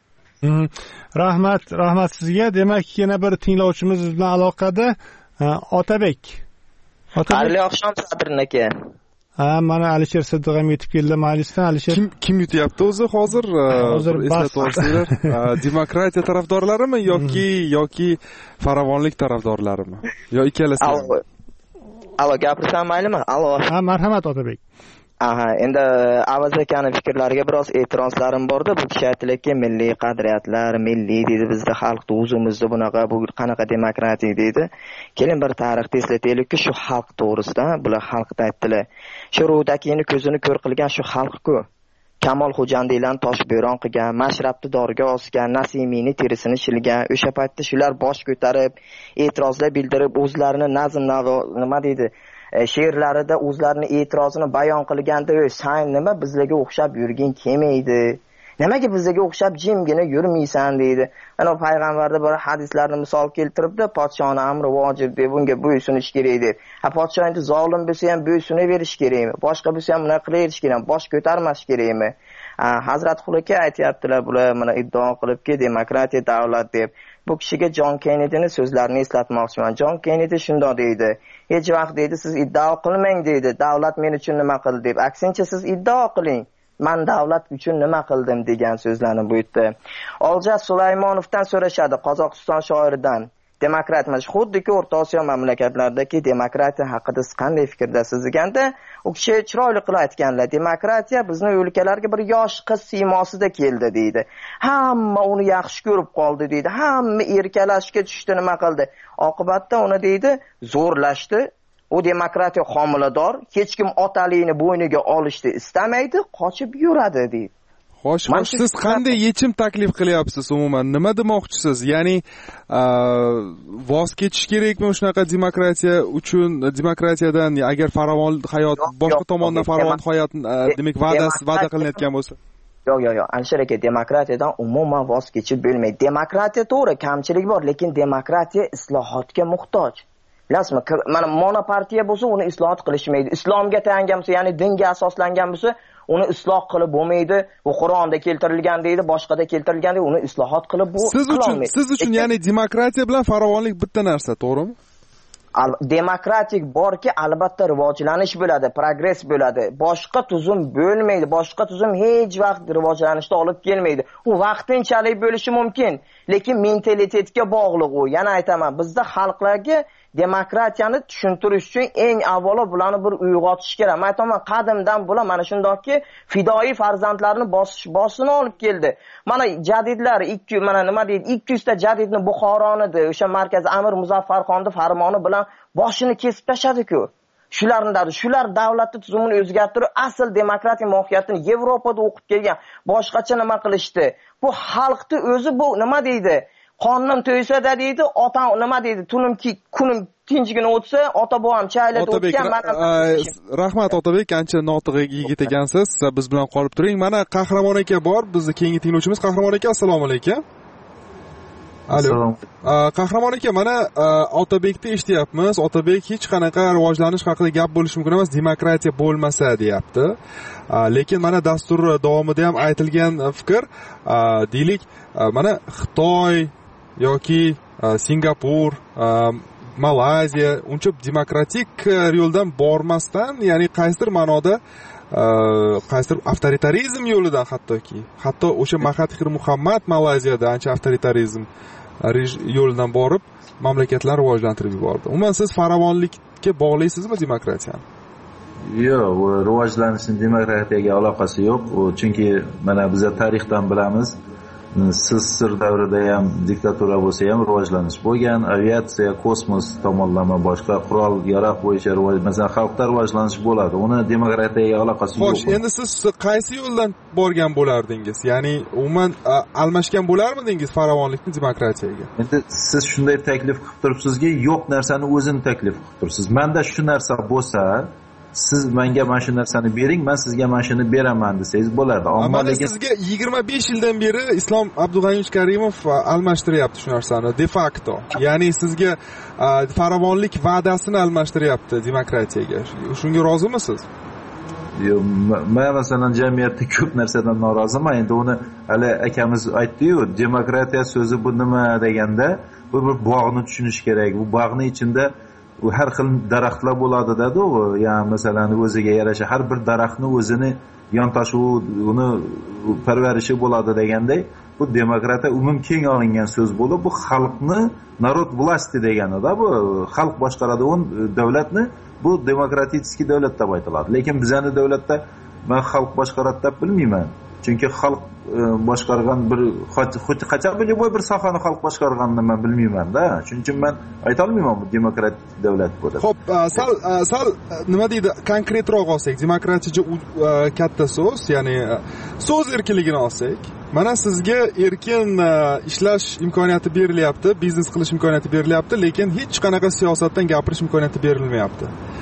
[SPEAKER 2] Rahmat, rahmat sizga. Demak, yana bir tinglovchimiz bilan aloqada Otabek.
[SPEAKER 6] Otabek. Xayrli oqshom Sadrin aka.
[SPEAKER 2] Ha, mana Alisher Siddiq ham yetib keldi majlisdan. Alisher
[SPEAKER 7] kim kim yutyapti o'zi hozir?
[SPEAKER 2] Hozir
[SPEAKER 7] eslatib demokratiya tarafdorlarimi yoki yoki farovonlik tarafdorlarimi? Yo ikkalasi?
[SPEAKER 6] Alo, gapirsam maylimi? Alo.
[SPEAKER 2] Ha, marhamat Otabek.
[SPEAKER 6] Aha, endi Avaz akaning fikrlariga biroz e'tirozlarim borda. Bu kishi aytdilarki, milliy qadriyatlar, milliy deydi, bizda xalqda o'zimizda bunaqa, bu qanaqa demokratiya deydi. Keling bir tarixni eslataylikki, shu xalq to'g'risida, bular xalqda aytdilar. Shu Ro'dakini ko'zini ko'r qilgan shu xalq-ku. Kamol Xo'jandiylarni toshbo'ron qilgan, Mashrabni doriga osgan, Nasimiyni terisini shilgan, o'sha paytda shular bosh ko'tarib, e'tirozlar bildirib, o'zlarini nazm nima deydi, she'rlarida o'zlarini e'tirozini bayon qilganda, "Sen nima bizlarga o'xshab yurgin kelmaydi? Nimaga bizlarga o'xshab jimgina yurmaysan?" deydi. Ana payg'ambarda bir hadislarni misol keltiribdi, podshoning amri vojib deb bunga bo'ysunish kerak deb. Ha, podsho endi zolim bo'lsa ham bo'ysunaverish kerakmi? Boshqa bo'lsa ham nima qilaverish kerak? Bosh ko'tarmas kerakmi? Hazrat Xulaka aytayaptilar, bular mana iddao qilibki, demokratiya davlat deb. Bu kishiga Jon Kennedy'ning so'zlarini eslatmoqchiman. Jon Kennedy shunday deydi: "Hech vaqt deydi siz iddao qilmang deydi, davlat men uchun nima qildi deb. Aksincha siz iddao qiling. Men davlat uchun nima qildim" degan so'zlarni bu yerda. Oljas Sulaymonovdan so'rashadi, Qozog'iston shoiridan. Demokratiya, xuddiki O'rta Osiyo mamlakatlaridagi demokratiya haqida siz qanday fikrdasiz deganda, u kishi chiroyli qilib aytganlar. Demokratiya bizning o'lkalarga bir yosh qiz siymosida keldi deydi. Hamma uni yaxshi ko'rib qoldi deydi. Hamma erkalashga tushdi, nima qildi? Oqibatda uni deydi, zo'rlashdi. U demokratiya homilador, hech kim otaligini bo'yniga olishni istamaydi, qochib yuradi deydi.
[SPEAKER 7] Xo'sh, siz qanday yechim taklif qilyapsiz umuman? Nima demoqchisiz? Ya'ni voz kechish kerakmi shunaqa demokratiya uchun, demokratiyadan agar farovon hayot, boshqa tomondan farovon hayot demak va'dasi va'da qilinayotgan bo'lsa?
[SPEAKER 6] Yo'q, yo'q, yo'q. Alisher aka, demokratiyadan umuman voz kechib bo'lmaydi. Demokratiya to'g'ri, kamchilik bor, lekin demokratiya islohotga muhtoj. Bilasizmi? Mana monopartiya bo'lsa, uni islohot qilishmaydi. Islomga tayangan bo'lsa, ya'ni dinga asoslangan bo'lsa, uni isloh qilib bo'lmaydi. Bu Qur'onda keltirilgan deydi, boshqada keltirilgan deydi, uni islohot qilib bu
[SPEAKER 7] siz uchun siz uchun ya'ni demokratiya bilan farovonlik bitta narsa, to'g'rimi?
[SPEAKER 6] Demokratik borki, albatta rivojlanish bo'ladi, progress bo'ladi. Boshqa tuzum bo'lmaydi. Boshqa tuzum hech vaqt rivojlanishga olib kelmaydi. U vaqtinchalik bo'lishi mumkin, lekin mentalitetga bog'liq u. Yana aytaman, bizda xalqlarga demokratiyani tushuntirish uchun eng avvalo bularni bir uyg'otish kerak. Men aytaman, qadimdan bular mana shundaqki fidoyi farzandlarni bosish bosini olib keldi. Mana jadidlar ikki mana nima deydi, ikki yuz ta jadidni Buxoronida o'sha markaz Amir Muzaffarxonning farmoni bilan boshini kesib tashadi-ku. Shularning shular davlatning tuzumini o'zgartirib, asl demokratiya mohiyatini Yevropada o'qib kelgan. Boshqacha nima qilishdi? Bu xalqning o'zi bu nima deydi? Qonun to'ysa-da deydi, ota nima deydi? Tunim ki kunim tinchgina o'tsa, ota-bobom chaylada o'tgan, mana
[SPEAKER 7] rahmat Otabek, ancha notiq yigit ekansiz. Biz bilan qolib turing. Mana Qahramon aka bor, bizni keyingi tinglovchimiz. Qahramon aka, assalomu alaykum. Alo. Qahramon aka, mana Otabekni eshityapmiz. Otabek hech qanaqa rivojlanish haqida gap bo'lishi mumkin emas, demokratiya bo'lmasa deyapti. Lekin mana dastur davomida ham aytilgan fikr, deylik, mana Xitoy yoki Singapur, Malayziya uncha demokratik yo'ldan bormasdan, ya'ni qaysidir ma'noda qaysidir avtoritarizm yo'lidan, hattoki hatto o'sha Mahathir Muhammad Malayziyada ancha avtoritarizm yo'lidan borib mamlakatlarni rivojlantirib yubordi. Umuman siz farovonlikka bog'laysizmi demokratiyani?
[SPEAKER 8] Yo'q, rivojlanishning demokratiyaga aloqasi yo'q. Chunki mana biz tarixdan bilamiz, Sir davrida ham diktatura bo'lsa ham rivojlanish bo'lgan, aviatsiya, kosmos tomonlama boshqa qurol yaroq bo'yicha rivoj, masalan, xalqda rivojlanish bo'ladi. Uni demokratiyaga aloqasi yo'q.
[SPEAKER 7] Xo'sh, endi siz qaysi yo'ldan borgan bo'lardingiz? Ya'ni umuman almashgan bo'larmidingiz farovonlikni demokratiyaga?
[SPEAKER 8] Endi siz shunday taklif qilib turibsizki, yo'q narsani o'zini taklif qilib turibsiz. Menda shu narsa bo'lsa, siz menga mana shu narsani bering, men sizga mana shuni beraman desangiz bo'ladi.
[SPEAKER 7] Ammo sizga yigirma besh yildan beri Islom Abdug'aniyevich Karimov almashtiryapti shu narsani de facto. Ya'ni sizga farovonlik va'dasini almashtiryapti demokratiyaga. Shunga rozimisiz?
[SPEAKER 8] Yo'q, men masalan jamiyatda ko'p narsadan noroziman. Endi uni hali akamiz aytdi-yu, demokratiya so'zi bu nima deganda, bu bir bog'ni tushunish kerak. Bu bog'ning ichida u har xil daraxtlar bo'ladi dedi u, ya'ni masalan o'ziga yarasha har bir daraxtni o'zini yontashuvi, uni parvarishi bo'ladi deganday, bu demokratiya umum keng olingan so'z bo'lib, bu xalqni narod vlasti deganida, bu xalq boshqaradigan davlatni bu demokratik davlat deb aytiladi. Lekin bizning davlatda men xalq boshqaradi deb bilmayman. Chunki xalq boshqargan bir qachon bo'y bir sohani xalq boshqarganini men bilmayman-da. Shuning uchun men ayta olmayman bu demokratik davlat bo'ladi.
[SPEAKER 7] Xo'p, sal sal nima deydi, konkretroq olsak, demokratiya katta so'z, ya'ni so'z erkinligini olsak, mana sizga erkin ishlash imkoniyati berilyapti, biznes qilish imkoniyati berilyapti, lekin hech qanaqa siyosatdan gapirish imkoniyati berilmayapti.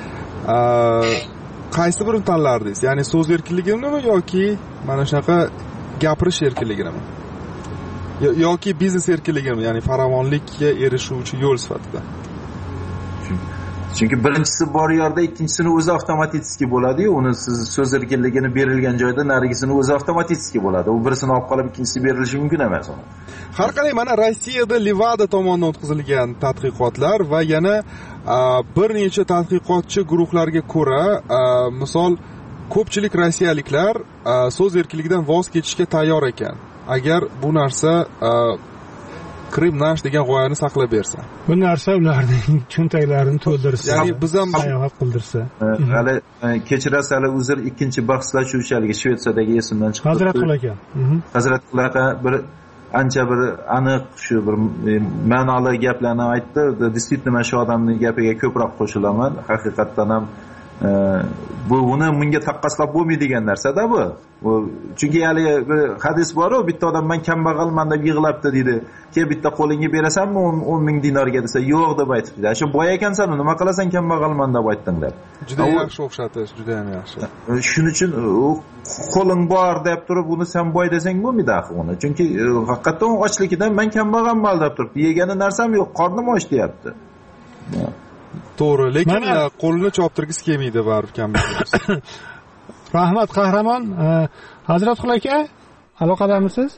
[SPEAKER 7] Qaysi birini tanlardingiz? Ya'ni so'z erkinligimi yoki mana shunaqa gapirish erkinligimi? Yoki biznes erkinligimi, ya'ni farovonlikka erishuvchi yo'l sifatida?
[SPEAKER 8] Chunki birinchisi bor yerda, ikkinchisini o'zi avtomatik bo'ladi-yu, uni siz so'z erkinligini berilgan joyda narigisini o'zi avtomatik bo'ladi. U birisini olib qolib ikkinchisi berilishi mumkin emas uni.
[SPEAKER 7] Har qalay, mana Rossiyada Levada tomonidan o'tkazilgan tadqiqotlar va yana bir necha tadqiqotchi guruhlarga ko'ra, misol ko'pchilik rossiyaliklar so'z erkinligidan voz kechishga tayyor ekan, agar bu narsa Krim nash degan g'oyani saqlab bersa.
[SPEAKER 2] Bu narsa ularning cho'ntaklarini to'ldirsa,
[SPEAKER 7] ya'ni biz ham
[SPEAKER 2] sayohat qildirsa.
[SPEAKER 8] Hali kechirasiz, hali o'zir ikkinchi bahslashuv Shvetsiyadagi esimdan chiqdi.
[SPEAKER 2] Hazratqul aka.
[SPEAKER 8] Hazratqul aka bir ancha bir aniq shu bir ma'noli gaplarni aytdi. Действительно men shu odamning gapiga ko'proq qo'shilaman. Haqiqatdan ham bu uni bunga taqqoslab bo'lmaydigan narsa-da bu. Chunki hali bir hadis bor-ku, bitta odam men kambag'alman deb yig'labdi deydi. Ke bitta qo'lingga berasanmi o'n ming dinarga desa, yo'q deb aytibdi. Shu boy ekansan, nima qilasan kambag'alman deb aytdinglar.
[SPEAKER 7] Juda yaxshi o'xshatish, juda ham yaxshi.
[SPEAKER 8] Shuning uchun qo'ling bor deb turib, uni sen boy desang bo'lmaydi axir uni. Chunki haqiqatan ochligidan men kambag'alman deb turibdi. Yegani narsam yo'q, qornim och deyapti.
[SPEAKER 7] To'g'ri, lekin qo'lini choptirgisi kelmaydi baribir kambag'al.
[SPEAKER 2] Rahmat Qahramon, Hazratqul aka, aloqadamisiz?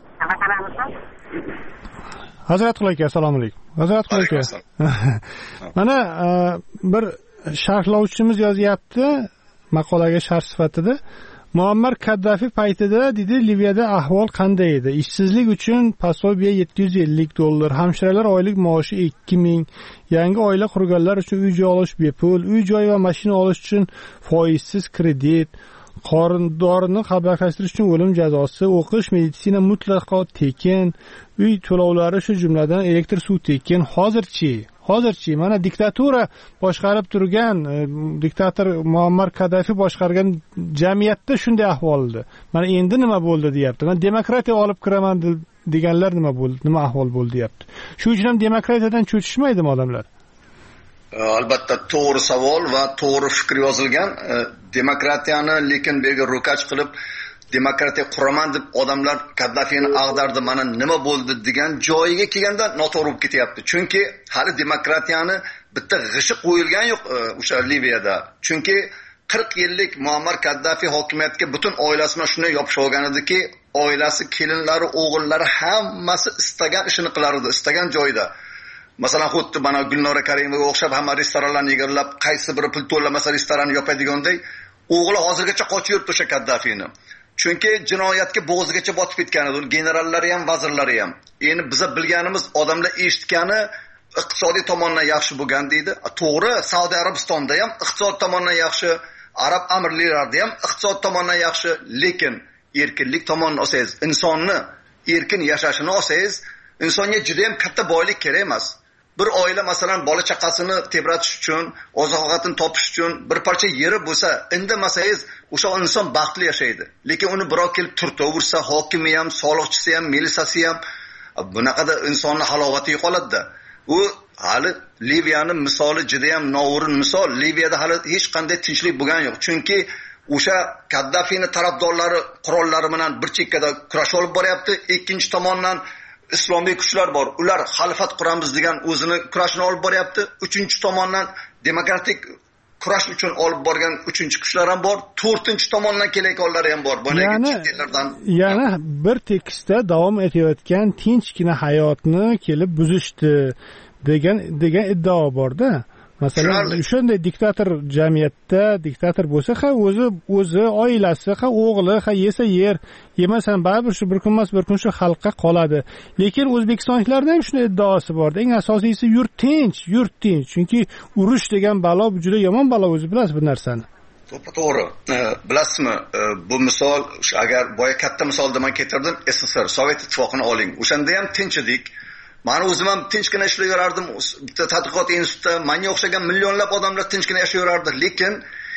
[SPEAKER 2] Hazratqul aka, assalomu alaykum. Hazratqul aka. Mana bir sharhlovchimiz yozyapti maqolaga sharh sifatida. Muammar Kaddafi paytida dedi, Liviyada ahvol qanday edi? Ishsizlik uchun pasobiya yetti yuz ellik dollar, hamshiralar oylik maoshi ikki ming, yangi oila qurganlar uchun uy joy olish bepul, uy joy va mashina olish uchun foizsiz kredit, qorindorini qabullashtirish uchun o'lim jazosi, o'qish, meditsina mutlaqo tekin, uy to'lovlari shu jumladan elektr suv tekin. Hozirchi Hozirchi mana diktatura boshqarib turgan, diktator Muammar Kaddafi boshqargan jamiyatda shunday ahvol edi. Mana endi nima bo'ldi deyapti. Men demokratiya olib kiraman deganlar nima bo'ldi, nima ahvol bo'ldi deyapti. Shu uchun ham demokratiyadan cho'chishmaydimi odamlar?
[SPEAKER 3] albatta to'g'ri savol va to'g'ri fikr yozilgan. Demokratiyani lekin bu yerga ro'kach qilib demokratiya quraman deb odamlar Kaddafini ag'dardi, mana nima bo'ldi degan joyiga kelganda noto'g'ri bo'lib ketyapti. Chunki hali demokratiyani bitta g'ishi qo'yilgan yo'q o'sha Liviyada. Chunki qirq yillik Muammar Kaddafi hokimiyatga butun oilasi bilan shunday yopishib olgan ediki, oilasi, kelinlari, o'g'illari hammasi istagan ishini qilar edi, istagan joyda. Masalan, xuddi mana Gulnora Karimovaga o'xshab hamma restoranlarni egallab, qaysi biri pul to'lamasa restoranni yopadiganday, o'g'li hozirgacha qochib yuribdi o'sha Kaddafini. Chunki jinoyatga bo'g'zigacha botib ketgan edi, generallari ham, vazirlari ham. Endi biz bilganimiz, odamlar eshitgani iqtisodiy tomondan yaxshi bo'lgan deydi. To'g'ri, Saudiya Arabistonda ham iqtisod tomondan yaxshi, Arab amirliklarida ham iqtisod tomondan yaxshi, lekin erkinlik tomonini olsangiz, insonni erkin yashashini olsangiz, insonga juda ham katta boylik kerak emas. Bir oila masalan bola chaqasini tebratish uchun, oziq-ovqatini topish uchun bir parcha yeri bo'lsa, indamasangiz o'sha inson baxtli yashaydi. Lekin uni birov kelib turtaversa, hokimi ham, soliqchisi ham, milisiyasi ham bunaqada insonni halovati yo'qoladi-da. U hali Liviyani misoli juda ham noo'rin misol. Liviyada hali hech qanday tinchlik bo'lgan yo'q. Chunki o'sha Kaddafini tarafdorlari qurollari bilan bir chekkada kurash olib boryapti. Ikkinchi tomondan islomiy kuchlar bor. Ular xalifat quramiz degan o'zini kurashini olib boryapti. Uchinchi tomondan demokratik kurash uchun olib borgan uchinchi kuchlar ham bor. To'rtinchi tomondan kelayotganlari ham bor.
[SPEAKER 2] Ya'ni yana bir tekisda davom etayotgan tinchgina hayotni kelib buzishdi degan degan iddao bor-da. Masalan, shunday diktator jamiyatda diktator bo'lsa, ha o'zi o'zi oilasi, ha o'g'li, ha yesa yer, yemasan baribir shu bir kun emas bir kun shu xalqqa qoladi. Lekin o'zbekistonliklarda ham shunday iddaosi bor. Eng asosiysi yurt tinch, yurt tinch. Chunki urush degan balo juda yomon balo, o'zi bilasiz bu narsani.
[SPEAKER 3] To'g'ri. Bilasizmi, bu misol agar boya katta misolda men keltirdim, S S R Sovet ittifoqini oling. O'shanda ham tinch edik. Men o'zim ham tinchgina ishlayverardim. Bitta tadqiqot institutida menga o'xshagan millionlab odamlar tinchgina yashayverardi, lekin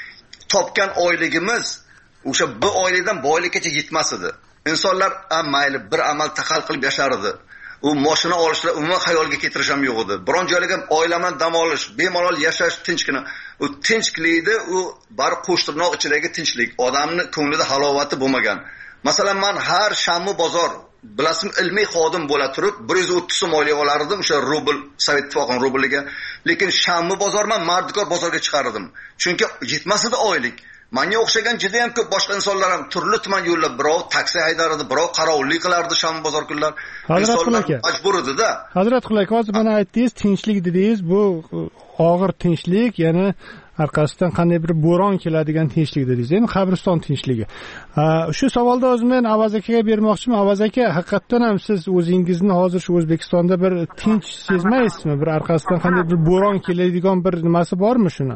[SPEAKER 3] topgan oyligimiz o'sha bir oylikdan boylikkacha yetmas edi. Insonlar mayli bir amal taqal qilib yashar edi. U mashina olishlar umuman xayolga keltirish ham yo'q edi. Biron joyga oilaman dam olish, bemalol yashash tinchgina. U tinchlikda u bar qo'shtirnoq ichidagi tinchlik, odamning ko'nglida halovati bo'lmagan. Masalan, men har shanba bozor bilasizmi ilmiy xodim bo'la turib bir yuz o'ttiz so'm oylik olardim o'sha rubl, Sovet ittifoqining rubliga. Lekin shanba bozorman mardikor bozorga chiqardim. Chunki yetmas edi oylik. Menga o'xshagan juda ham ko'p boshqa insonlar ham turli tuman yo'llab birov taksi haydardi, birov qarovlik qilardi shanba bozor kunlar. Insonlar majbur edi-da.
[SPEAKER 2] Hazrat Qulay, hozir mana aytdingiz, tinchlik dedingiz, bu og'ir tinchlik, ya'ni orqasidan qanday bir bo'ron keladigan tinchlik dedingiz, ya'ni qabriston tinchligi. Shu savolda o'zim men Avaz akaga bermoqchiman. Avaz aka, haqiqatan ham siz o'zingizni hozir shu O'zbekistonda bir tinch sezmaysizmi? Bir orqasidan qanday bir bo'ron keladigan bir nimasi bormi shuni?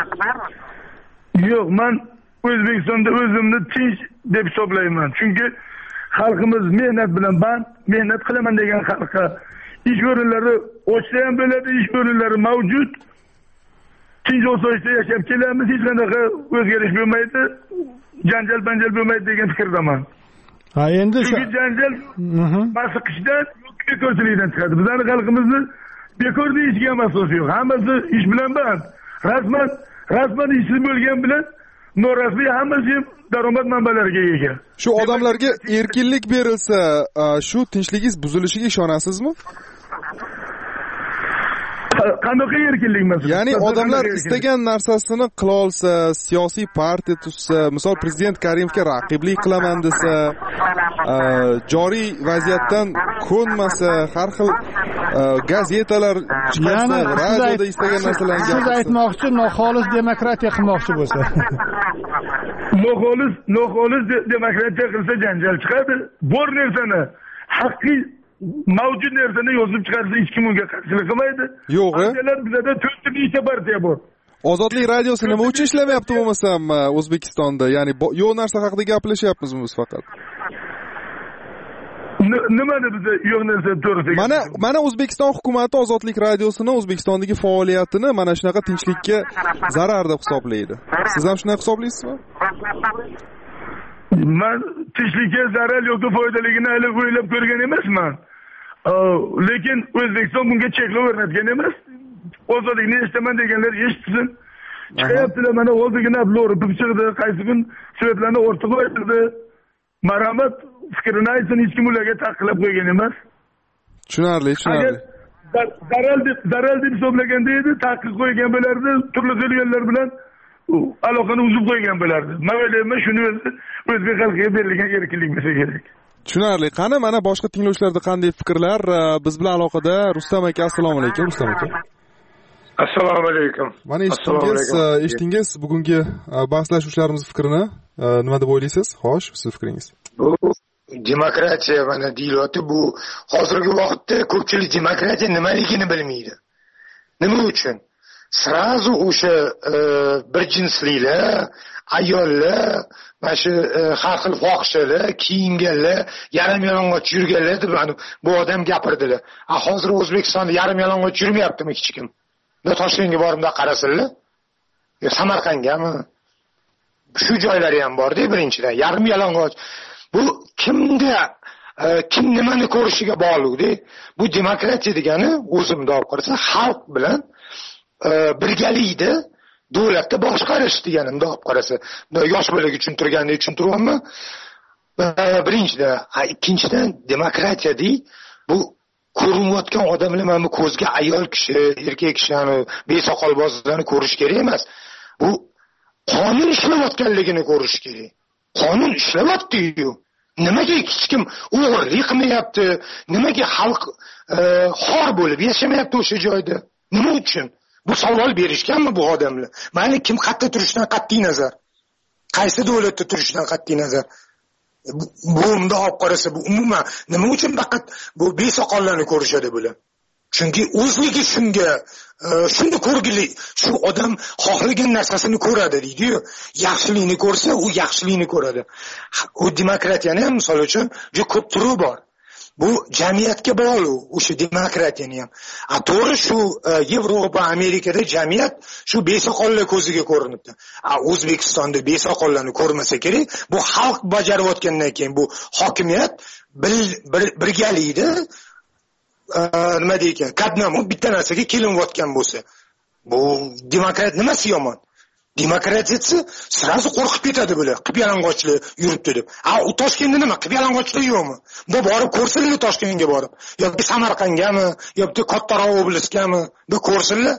[SPEAKER 4] Yo'q, men O'zbekistonda o'zimni tinch deb hisoblayman. Chunki xalqimiz mehnat bilan band, mehnat qilaman degan xalqqa ish o'rinlari ochsa ham bo'ladi, ish o'rinlari mavjud. Tinch osoyishta yashab kelamiz, hech qanday o'zgarish bo'lmaydi, janjal banjal bo'lmaydi degan fikrdaman.
[SPEAKER 2] Ha, endi shu
[SPEAKER 4] janjal masiqishdan yoki bekorchilikdan chiqadi. Bizning xalqimizni bekor deyishga ham asos yo'q. Hammasi ish bilan band. Rasman rasman ishsiz bo'lgan bilan norasmiy hammasi daromad manbalariga ega.
[SPEAKER 7] Shu odamlarga erkinlik berilsa, shu tinchligingiz buzilishiga ishonasizmi?
[SPEAKER 4] Qanaqa erkinlik masalasi?
[SPEAKER 7] Ya'ni odamlar istagan narsasini qila olsa, siyosiy partiya tuzsa, misol prezident Karimovga raqiblik qilaman desa, joriy vaziyatdan ko'nmasa, har xil gazetalar chiqarsa, radioda istagan narsalarni
[SPEAKER 2] gapirsa. Siz aytmoqchi, noxolis demokratiya qilmoqchi bo'lsa.
[SPEAKER 4] Noxolis, noxolis demokratiya qilsa janjal chiqadi. Bor narsani haqiqiy mavjud narsani yozib chiqarsa hech kim unga qarshilik qilmaydi.
[SPEAKER 7] Yo'q.
[SPEAKER 4] Bizda to'rtta ikkita partiya bor.
[SPEAKER 7] Ozodlik radiosi nima uchun ishlamayapti bo'lmasam O'zbekistonda? Ya'ni yo'q narsa haqida gaplashyapmizmi biz faqat?
[SPEAKER 4] Nimani bizda yo'q narsa to'g'risida?
[SPEAKER 7] Mana mana O'zbekiston hukumati Ozodlik radiosini O'zbekistondagi faoliyatini mana shunaqa tinchlikka zarar deb hisoblaydi. Siz ham shunday hisoblaysizmi?
[SPEAKER 4] Men tinchlikka zarar yoki foydaligini hali o'ylab ko'rgan emasman. Lekin O'zbekiston bunga cheklov o'rnatgan emas. ozodlikni eshitaman deganlar eshitsin. Chiqayaptilar mana oldigina blo'ri chiqdi, qaysi kun suratlarni o'rtaga aytdi. Marhamat, fikrini aytsin, hech kim ularga taqlab qo'ygan emas.
[SPEAKER 7] Tushunarli, tushunarli.
[SPEAKER 4] Zarar deb zarar deb hisoblaganda edi, taqiq qo'ygan bo'lardi, turli xil yo'llar bilan aloqani uzib qo'ygan bo'lardi. Men o'ylayman, shuni o'zi o'zbek xalqiga berilgan erkinlik bo'lsa kerak.
[SPEAKER 7] Tushunarli. Qani mana boshqa tinglovchilarda qanday fikrlar? Biz bilan aloqada Rustam aka, assalomu alaykum, Rustam aka.
[SPEAKER 9] Assalomu alaykum.
[SPEAKER 7] Mana eshitdingiz, eshitdingiz bugungi bahslashuvchilarimiz fikrini nima deb o'ylaysiz? Xo'sh, siz fikringiz.
[SPEAKER 9] Bu demokratiya mana deyilyapti. Bu hozirgi vaqtda ko'pchilik demokratiya nimaligini bilmaydi. Nima uchun? Srazu o'sha bir jinslilar, ayollar, mana shu har xil fohishalar, kiyinganlar, yarim yalang'och yurganlar deb bu odam gapirdilar. A hozir O'zbekistonda yarim yalang'och yurmayaptimi hech kim? Toshkentga boribda qarasinlar. Yo Samarqandgami? Shu joylari ham bor-da, birinchidan. Yarim yalang'och. Bu kimga, kim nimani ko'rishiga bog'liq-da. Bu demokratiya degani o'zimda olib qarasa, xalq bilan birgalikda davlatni boshqarish deganimda olib qarasa. Yosh bolaga tushuntirgandek tushuntiryapman. Birinchidan, ikkinchidan demokratiya dey, bu ko'rinayotgan odamlar mana ko'zga ayol kishi, erkak kishini, besoqol bozlarni ko'rish kerak emas. Bu qonun ishlayotganligini ko'rish kerak. Qonun ishlayapti-yu. Nimaga hech kim o'g'irlik qilmayapti? Nimaga xalq xor bo'lib yashamayapti o'sha joyda? Nima uchun? Bu savol berishganmi bu odamlar? Mana kim qayerda turishidan qat'iy nazar, qaysi davlatda turishidan qat'iy nazar. Bu unda olib qarasa, bu umuman nima uchun faqat bu besoqollarni ko'rishadi bular? Chunki o'zligi shunga, shunda ko'rgili, shu odam xohlagan narsasini ko'radi deydi-yu. Yaxshilikni ko'rsa, u yaxshilikni ko'radi. U demokratiyani ham misol uchun juda ko'p turi bor. Bu jamiyatga bog'liq, o'sha demokratiyani ham. A to'g'ri shu Yevropa, Amerikada jamiyat shu besoqollar ko'ziga ko'rinibdi. A O'zbekistonda besoqollarni ko'rmasa kerak, bu xalq bajarayotgandan keyin bu hokimiyat birgalikda nima deykan, qatnamib bitta narsaga kelinayotgan bo'lsa, bu demokrat nimasi yomon? Demokratiyasi sirazi qo'rqib ketadi bular. Qibyalang'ochlar yuribdi deb. A u Toshkentda nima? Qibyalang'ochlar yo'qmi? Bu borib ko'rsinlar Toshkentga borib, yoki Samarqandgami, yoki Kattaroq oblastgami, bu ko'rsinlar.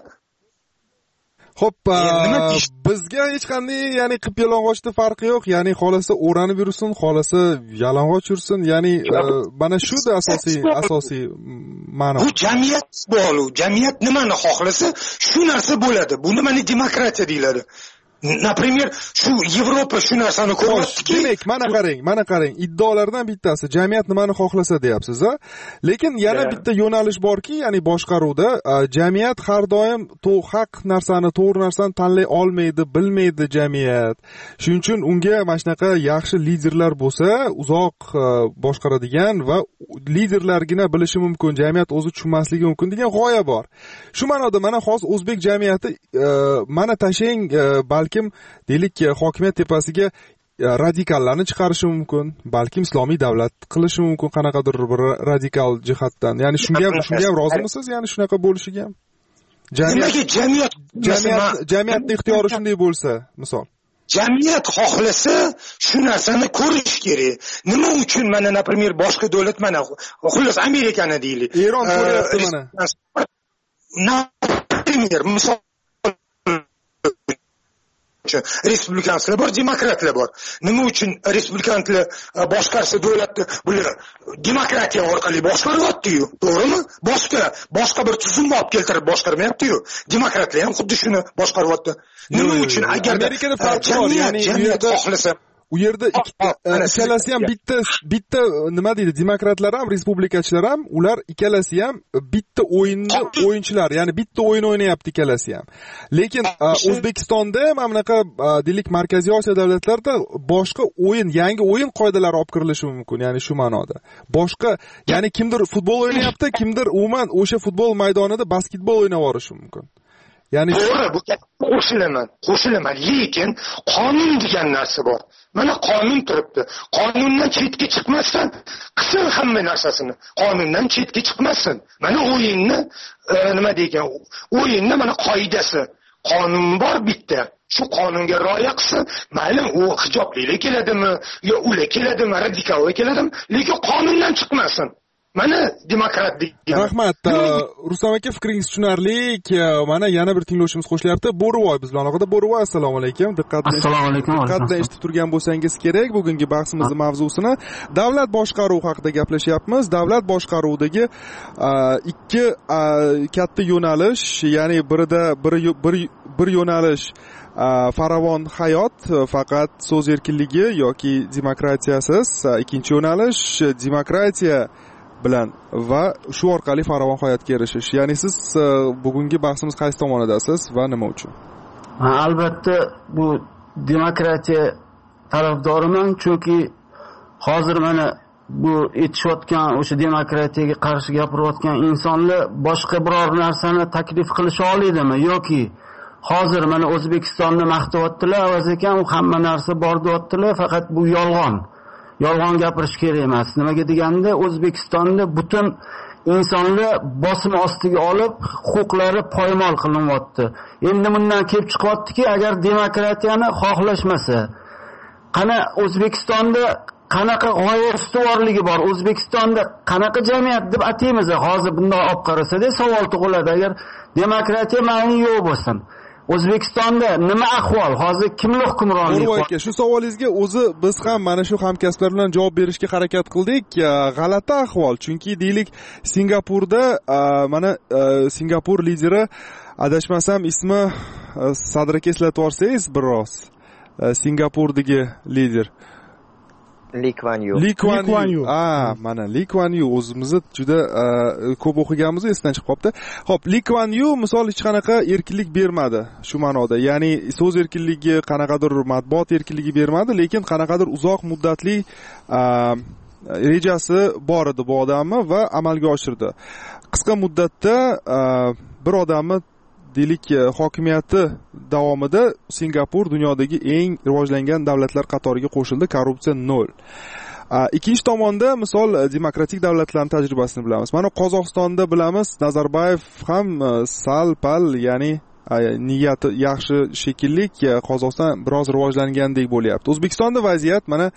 [SPEAKER 7] Xo'p, bizga hech qanday, ya'ni qibyalang'ochda farqi yo'q, ya'ni xolasa o'ranib yursin, xolasa yalang'och yursin, ya'ni mana shu da asosiy asosiy ma'no.
[SPEAKER 9] Bu jamiyat bog'liq. Jamiyat nimani xohlasa, shu narsa bo'ladi. Buni mana demokratiya deyiladi. Например, shu Yevropa shu narsani ko'ryaptiki.
[SPEAKER 7] Demak, mana qarang, mana qarang, iddaolardan bittasi jamiyat nimani xohlasa deyapsiz, a? Lekin yana bitta yo'nalish borki, ya'ni boshqaruvda jamiyat har doim haq narsani, to'g'ri narsani tanlay olmaydi, bilmaydi jamiyat. Shuning uchun unga mana shunaqa yaxshi liderlar bo'lsa, uzoq boshqaradigan va liderlargina bilishi mumkin, jamiyat o'zi tushunmasligi mumkin degan g'oya bor. Shu ma'noda mana hozir o'zbek jamiyati mana tashang balkim deylik hokimiyat tepasiga radikallarni chiqarishi mumkin, balkim islomiy davlat qilishi mumkin qanaqadir bir radikal jihatdan. Ya'ni shunga ham shunga ham rozimisiz? Ya'ni shunaqa bo'lishiga ham?
[SPEAKER 9] Nimaga jamiyat
[SPEAKER 7] jamiyat jamiyatning ixtiyori shunday bo'lsa, misol.
[SPEAKER 9] Jamiyat xohlasa shu narsani ko'rish kerak. Nima uchun mana, например, boshqa davlat mana, xullas Amerikani deylik.
[SPEAKER 7] Eron ko'ryapti mana.
[SPEAKER 9] Например, misol respublikachilar bor, demokratlar bor. Nima uchun respublikachilar boshqarsa davlatni bular demokratiya orqali boshqaryapti-yu, to'g'rimi? Boshqa boshqa bir tuzumni olib keltirib boshqarmayapti-yu. Demokratlar ham xuddi shuni boshqaryapti. Nima uchun agar
[SPEAKER 7] Amerikada farq bor, ya'ni u yerda xohlasa u yerda ikkalasi ham bitta bitta nima deydi, demokratlar ham respublikachilar ham, ular ikkalasi ham bitta o'yinni o'yinchilar, ya'ni bitta o'yin o'ynayapti ikkalasi ham. Lekin O'zbekistonda mana bunaqa deylik Markaziy Osiyo davlatlarida boshqa o'yin, yangi o'yin qoidalari olib kirilishi mumkin, ya'ni shu ma'noda. Boshqa, ya'ni kimdir futbol o'ynayapti, kimdir umuman o'sha futbol maydonida basketbol o'ynab yorishi mumkin. ya'ni
[SPEAKER 9] to'g'ri, bu qo'shilaman qo'shilaman lekin qonun degan narsa bor. Mana qonun turibdi. Qonundan chetga chiqmasdan qilsin hamma narsasini. Qonundan chetga chiqmasin. Mana o'yinni nima degan, o'yinni mana qoidasi. Qonun bor bitta. Shu qonunga rioya qilsin. Mayli u hijoblilar keladimi, yo ular keladimi, radikallar keladimi, lekin qonundan chiqmasin. Mana demokrat degan.
[SPEAKER 7] Rahmat. Rustam aka, fikringiz tushunarli. Mana yana bir tinglovchimiz qo'shilyapti. Bo'rivoy biz bilan aloqada. Bo'rivoy, assalomu alaykum. Diqqat bilan
[SPEAKER 10] assalomu alaykum.
[SPEAKER 7] Diqqat bilan eshitib turgan bo'lsangiz kerak. Bugungi bahsimizning mavzusini davlat boshqaruvi haqida gaplashyapmiz. Davlat boshqaruvidagi ikki katta yo'nalish, ya'ni birida bir bir bir yo'nalish farovon hayot, faqat so'z erkinligi yoki demokratiyasiz. Ikkinchi yo'nalish demokratiya bilan va shu orqali farovon hayotga erishish. Ya'ni siz bugungi bahsimiz qaysi tomonidasiz va nima uchun?
[SPEAKER 10] Albatta bu demokratiya tarafdoriman, chunki hozir mana bu etishayotgan o'sha demokratiyaga qarshi gapirayotgan insonlar boshqa biror narsani taklif qilisha oladimi yoki hozir mana O'zbekistonni maqtayotdilar, avaz ekan u hamma narsa bor deyaptilar, faqat bu yolg'on. Yolg'on gapirish kerak emas. Nimaga deganda O'zbekistonda butun insonlar bosim ostiga olib, huquqlari poymol qilinyapti. Endi bundan kelib chiqyaptiki, agar demokratiyani xohlashmasa, qana O'zbekistonda qanaqa g'oya ustuvorligi bor, O'zbekistonda qanaqa jamiyat deb ataymiz, hozir bunday olib qarasada savol tug'iladi. Agar demokratiya ma'ni yo'q bo'lsin, O'zbekistonda nima ahvol? Hozir kimlar hukmronlik
[SPEAKER 7] qiladi? Shu savolingizga o'zi biz ham mana shu hamkasblar bilan javob berishga harakat qildik. G'alati ahvol. Chunki deylik Singapurda mana Singapur lideri, adashmasam ismi sadrga eslatib yorsangiz biroz. Singapurdagi lider
[SPEAKER 6] Lee Kuan Yew.
[SPEAKER 7] Lee Kuan Yew. Ah, mana Lee Kuan Yew o'zimizni juda ko'p o'qiganmiz, esdan chiqib qoldi. Xo'p, Lee Kuan Yew misol hech qanaqa erkinlik bermadi shu ma'noda. Ya'ni so'z erkinligi, qanaqadir matbuot erkinligi bermadi, lekin qanaqadir uzoq muddatli rejasi bor edi bu odamni va amalga oshirdi. Qisqa muddatda bir odamni deylik hokimiyati davomida Singapur dunyodagi eng rivojlangan davlatlar qatoriga qo'shildi, korrupsiya nol. Ikkinchi tomonda misol demokratik davlatlarning tajribasini bilamiz. Mana Qozog'istonda bilamiz, Nazarbayev ham sal pal, ya'ni niyati yaxshi shekilli, Qozog'iston biroz rivojlangandek bo'lyapti. O'zbekistonda vaziyat mana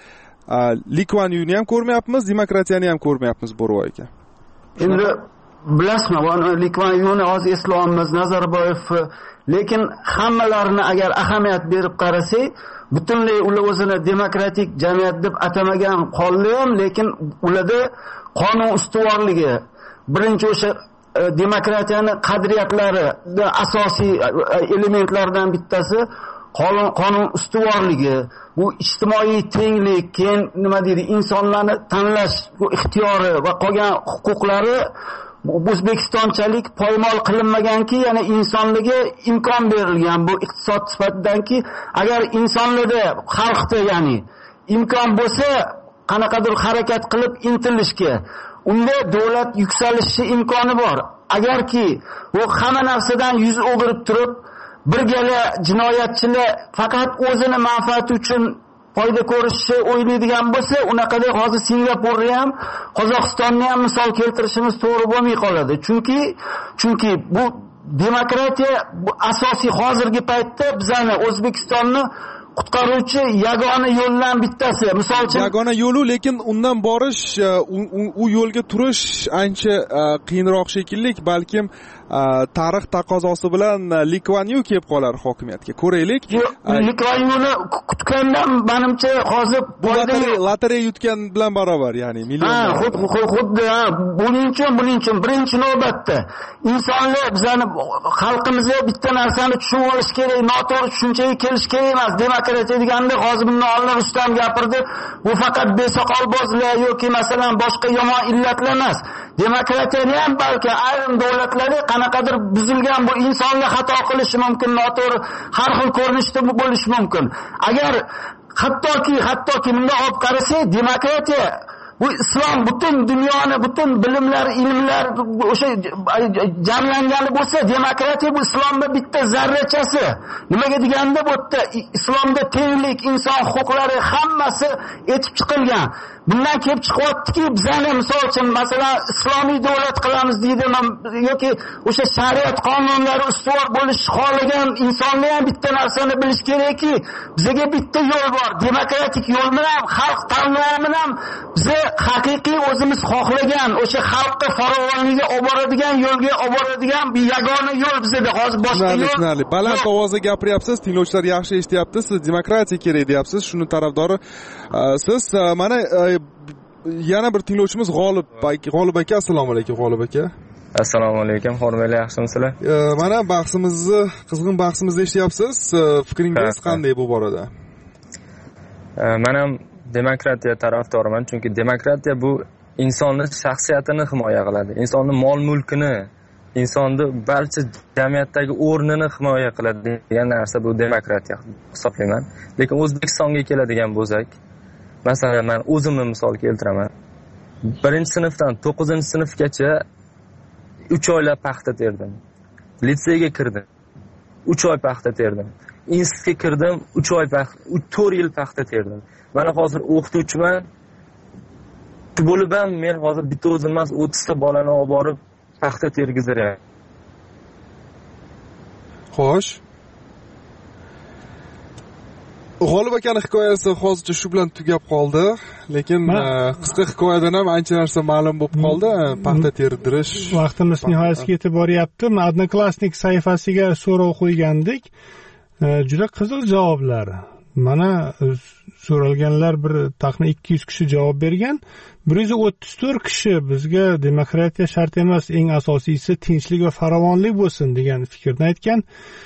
[SPEAKER 7] Lee Kuan Yew'ni ham ko'rmayapmiz, demokratiyani ham ko'rmayapmiz Bo'rivoy aka.
[SPEAKER 10] Endi bilasizmi, Lee Kuan Yew'ni hozir eslaymiz, Nazarbayev, lekin hammalarini agar ahamiyat berib qarasak, butunlay ular o'zini demokratik jamiyat deb atamagan qoldi ham, lekin ularda qonun ustuvorligi, birinchi o'sha demokratiyani qadriyatlari asosiy elementlardan bittasi qonun qonun ustuvorligi, bu ijtimoiy tenglik, keyin nima deydi, insonlarni tanlash ixtiyori va qolgan huquqlari O'zbekistonchalik poymol qilinmaganki, yana insonlarga imkon berilgan. Bu iqtisod sifatidanki, agar insonlarda, xalqda ya'ni imkon bo'lsa, qanaqadir harakat qilib intilishga, unda davlat yuksalishi imkoni bor. Agarki bu hamma narsadan yuz o'girib turib, birgala jinoyatchilar faqat o'zini manfaati uchun foyda ko'rishni o'ylaydigan bo'lsa, unaqada hozir Singapurni ham, Qozog'istonni ham misol keltirishimiz to'g'ri bo'lmay qoladi. Chunki chunki bu demokratiya bu asosiy hozirgi paytda bizani O'zbekistonni qutqaruvchi yagona yo'ldan bittasi. Misol uchun
[SPEAKER 7] yagona yo'li, lekin undan borish, u yo'lga turish ancha qiyinroq shekilli, balkim tarix taqozosi bilan Lee Kuan Yew kelib qolar hokimiyatga. Ko'raylik.
[SPEAKER 10] Lee Kuan Yew'ni kutgandan menimcha hozir
[SPEAKER 7] lotereya yutgan bilan barobar, ya'ni millionlar.
[SPEAKER 10] Ha, xuddi buning uchun, buning uchun birinchi navbatda insonlar, bizani xalqimizga bitta narsani tushunib olish kerak, noto'g'ri tushunchaga kelish kerak emas. Demokratiya deganda hozir bundan oldin Rustam gapirdi, bu faqat besoqolbozlar yoki masalan boshqa yomon illatlar emas. Demokratiyani ham balki ayrim davlatlarda qanaqadir buzilgan, bu insonlar xato qilishi mumkin, noto'g'ri har xil ko'rinishda bo'lishi mumkin. Agar hattoki hattoki bunday olib qarasak, demokratiya bu islom butun dunyoni, butun bilimlar, ilmlar o'sha jamlangani bo'lsa, demokratiya bu islomda bitta zarrachasi. Nimaga deganda bu yerda islomda tenglik, inson huquqlari hammasi etib chiqilgan. Bundan kelib chiqyaptiki, bizani misol uchun masalan islomiy davlat qilamiz deydi yoki o'sha shariat qonunlari ustuvor bo'lish xohlagan insonlar ham bitta narsani bilish kerakki, bizga bitta yo'l bor. Demokratik yo'l bilan, xalq tanlovi bilan biz haqiqiy o'zimiz xohlagan o'sha xalqqa farovonlikka olib boradigan yo'lga olib boradigan bir yagona yo'l bizda. Hozir boshqa yo'l.
[SPEAKER 7] Baland ovozda gapiryapsiz, tinglovchilar yaxshi eshityapti. Siz demokratiya kerak deyapsiz, shuni tarafdori siz. Mana yana bir tinglovchimiz G'olib G'olib aka, assalomu alaykum G'olib aka.
[SPEAKER 11] Assalomu alaykum, hurmatli yaxshimisizlar?
[SPEAKER 7] Mana bahsimizni, qizg'in bahsimizni eshityapsiz. Fikringiz qanday bu borada?
[SPEAKER 11] Men ham demokratiya tarafdoriman, chunki demokratiya bu insonning shaxsiyatini himoya qiladi, insonning mol-mulkini, insonning barcha jamiyatdagi o'rnini himoya qiladi degan narsa bu demokratiya hisoblayman. Lekin O'zbekistonga keladigan bo'lsak, masalan, men o'zimni misol keltiraman. birinchi sinfdan to'qqizinchi sinfgacha uch oylab paxta terdim. Litseyga kirdim. uch oy paxta terdim. Institutga kirdim, uch oy paxta, to'rt yil paxta terdim. Mana hozir o'qituvchiman. Bo'lib ham men hozir bitta o'zim emas, o'ttiz ta bolani olib borib paxta tergizaman.
[SPEAKER 7] Xo'sh. G'olib akaning hikoyasi hozircha shu bilan tugab qoldi, lekin qisqa hikoyadan ham ancha narsa ma'lum bo'lib qoldi. Paxta terdirish
[SPEAKER 2] vaqtimiz nihoyasiga yetib boryapti. Odnoklassnik sayfasiga so'rov qo'ygandik. Juda qiziq javoblar. Mana so'ralganlar bir taxmin ikki yuz kishi javob bergan. bir yuz o'ttiz to'rt kishi bizga demokratiya shart emas, eng asosiysi tinchlik va farovonlik bo'lsin degan fikrni aytgan.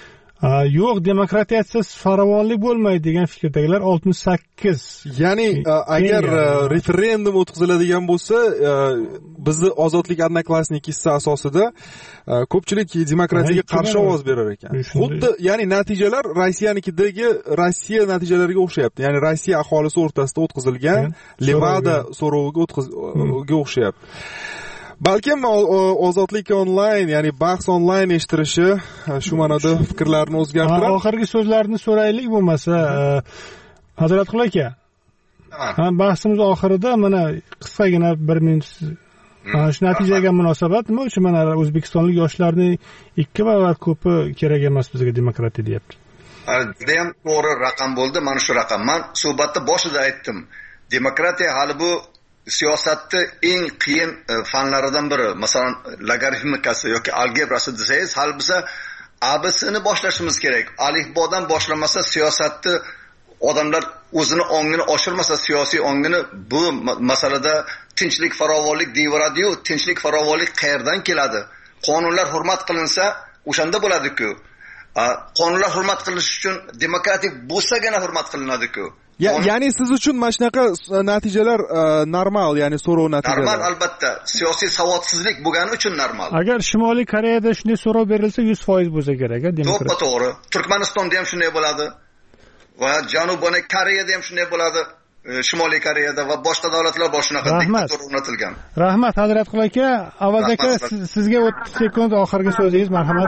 [SPEAKER 2] Yo'q, demokratiyasiz farovonlik bo'lmaydi degan fikrdagilar oltmish sakkiz.
[SPEAKER 7] Ya'ni agar referendum o'tkaziladigan bo'lsa, bizni ozodlik odnoklassnik hissa asosida ko'pchilik demokratiyaga qarshi ovoz berar ekan. Xuddi, ya'ni natijalar Rossiyanikidagi Rossiya natijalariga o'xshayapti. Ya'ni Rossiya aholisi o'rtasida o'tkazilgan Levada so'roviga o'tkazilga o'xshayapti. Balkim ozodlik onlayn, ya'ni bahs onlayn eshittirishi shu ma'noda fikrlarni o'zgartiradi.
[SPEAKER 2] Oxirgi so'zlarni so'raylik bo'lmasa, Hazratqul aka. Ha, bahsimiz oxirida mana qisqagina bir minut shu natijaga munosabat nima uchun mana o'zbekistonlik yoshlarning ikki barobar ko'pi kerak emas bizga demokratiya deyapti.
[SPEAKER 3] Juda ham to'g'ri raqam bo'ldi, mana shu raqam. Men suhbatda boshida aytdim. Demokratiya hali bu siyosatni eng qiyin fanlaridan biri. Masalan, logaritmikasi yoki algebrasi desangiz, hali biza A B C'ni boshlashimiz kerak. Alifbodan boshlamasa siyosatni odamlar o'zini ongini oshirmasa, siyosiy ongini bu masalada tinchlik, farovonlik deyveradi-yu, tinchlik, farovonlik qayerdan keladi? Qonunlar hurmat qilinsa, o'shanda bo'ladi-ku. Qonunlar hurmat qilinishi uchun demokratik bo'lsagina hurmat qilinadi-ku.
[SPEAKER 7] Ya, ya'ni siz uchun mana shunaqa natijalar normal, ya'ni so'rov natijalari.
[SPEAKER 3] Normal, albatta. Siyosiy savodsizlik bo'lgani uchun normal.
[SPEAKER 2] Agar Shimoliy Koreyada shunday so'rov berilsa yuz foiz bo'lsa kerak, demokratiya.
[SPEAKER 3] To'g'ri, to'g'ri. Turkmanistonda ham shunday bo'ladi. Va Janubiy Koreyada ham shunday bo'ladi. Shimoliy Koreyada va boshqa davlatlar bor shunaqa diktatura o'rnatilgan.
[SPEAKER 2] Rahmat, Hazratqul aka. Avaz aka, sizga o'ttiz sekund oxirgi so'zingiz, marhamat.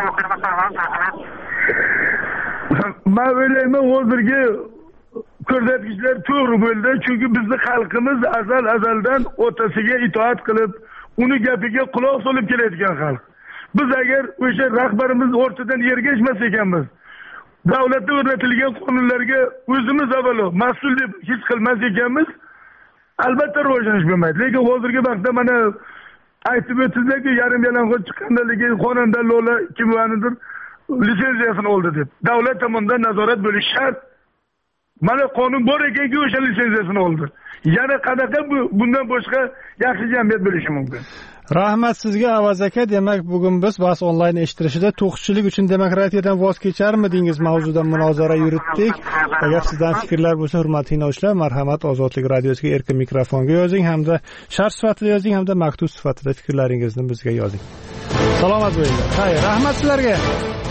[SPEAKER 4] Men o'ylayman, hozirgi ko'rsatkichlar to'g'ri bo'ldi, chunki bizning xalqimiz azal azaldan otasiga itoat qilib, uni gapiga quloq solib kelayotgan xalq. Biz agar o'sha rahbarimiz o'rtadan ergashmas ekanmiz, davlatda o'rnatilgan qonunlarga o'zimiz avvalo mas'ul deb his qilmas ekanmiz, albatta rivojlanish bo'lmaydi. Lekin hozirgi vaqtda mana aytib o'tdingizki, yarim yalang'och chiqqanligi xonanda Lola kimlarnidir litsenziyasini oldi deb. Davlat tomonidan nazorat bo'lishi shart. Mana qonun bor ekanki o'sha litsenziyasini oldi. Yana qanaqa bu bundan boshqa yaxshi jamiyat bo'lishi mumkin?
[SPEAKER 2] Rahmat sizga Avaz aka. Demak, bugun biz bahs onlayn eshittirishida to'qchilik uchun demokratiyadan voz kecharmidingiz mavzuda munozara yuritdik. Agar sizdan fikrlar bo'lsa, hurmatli tinglovchilar, marhamat Ozodlik radiosiga erkin mikrofonga yozing hamda shart sifatida yozing hamda maktub sifatida fikrlaringizni bizga yozing. Salomat bo'linglar. Xayr, rahmat sizlarga.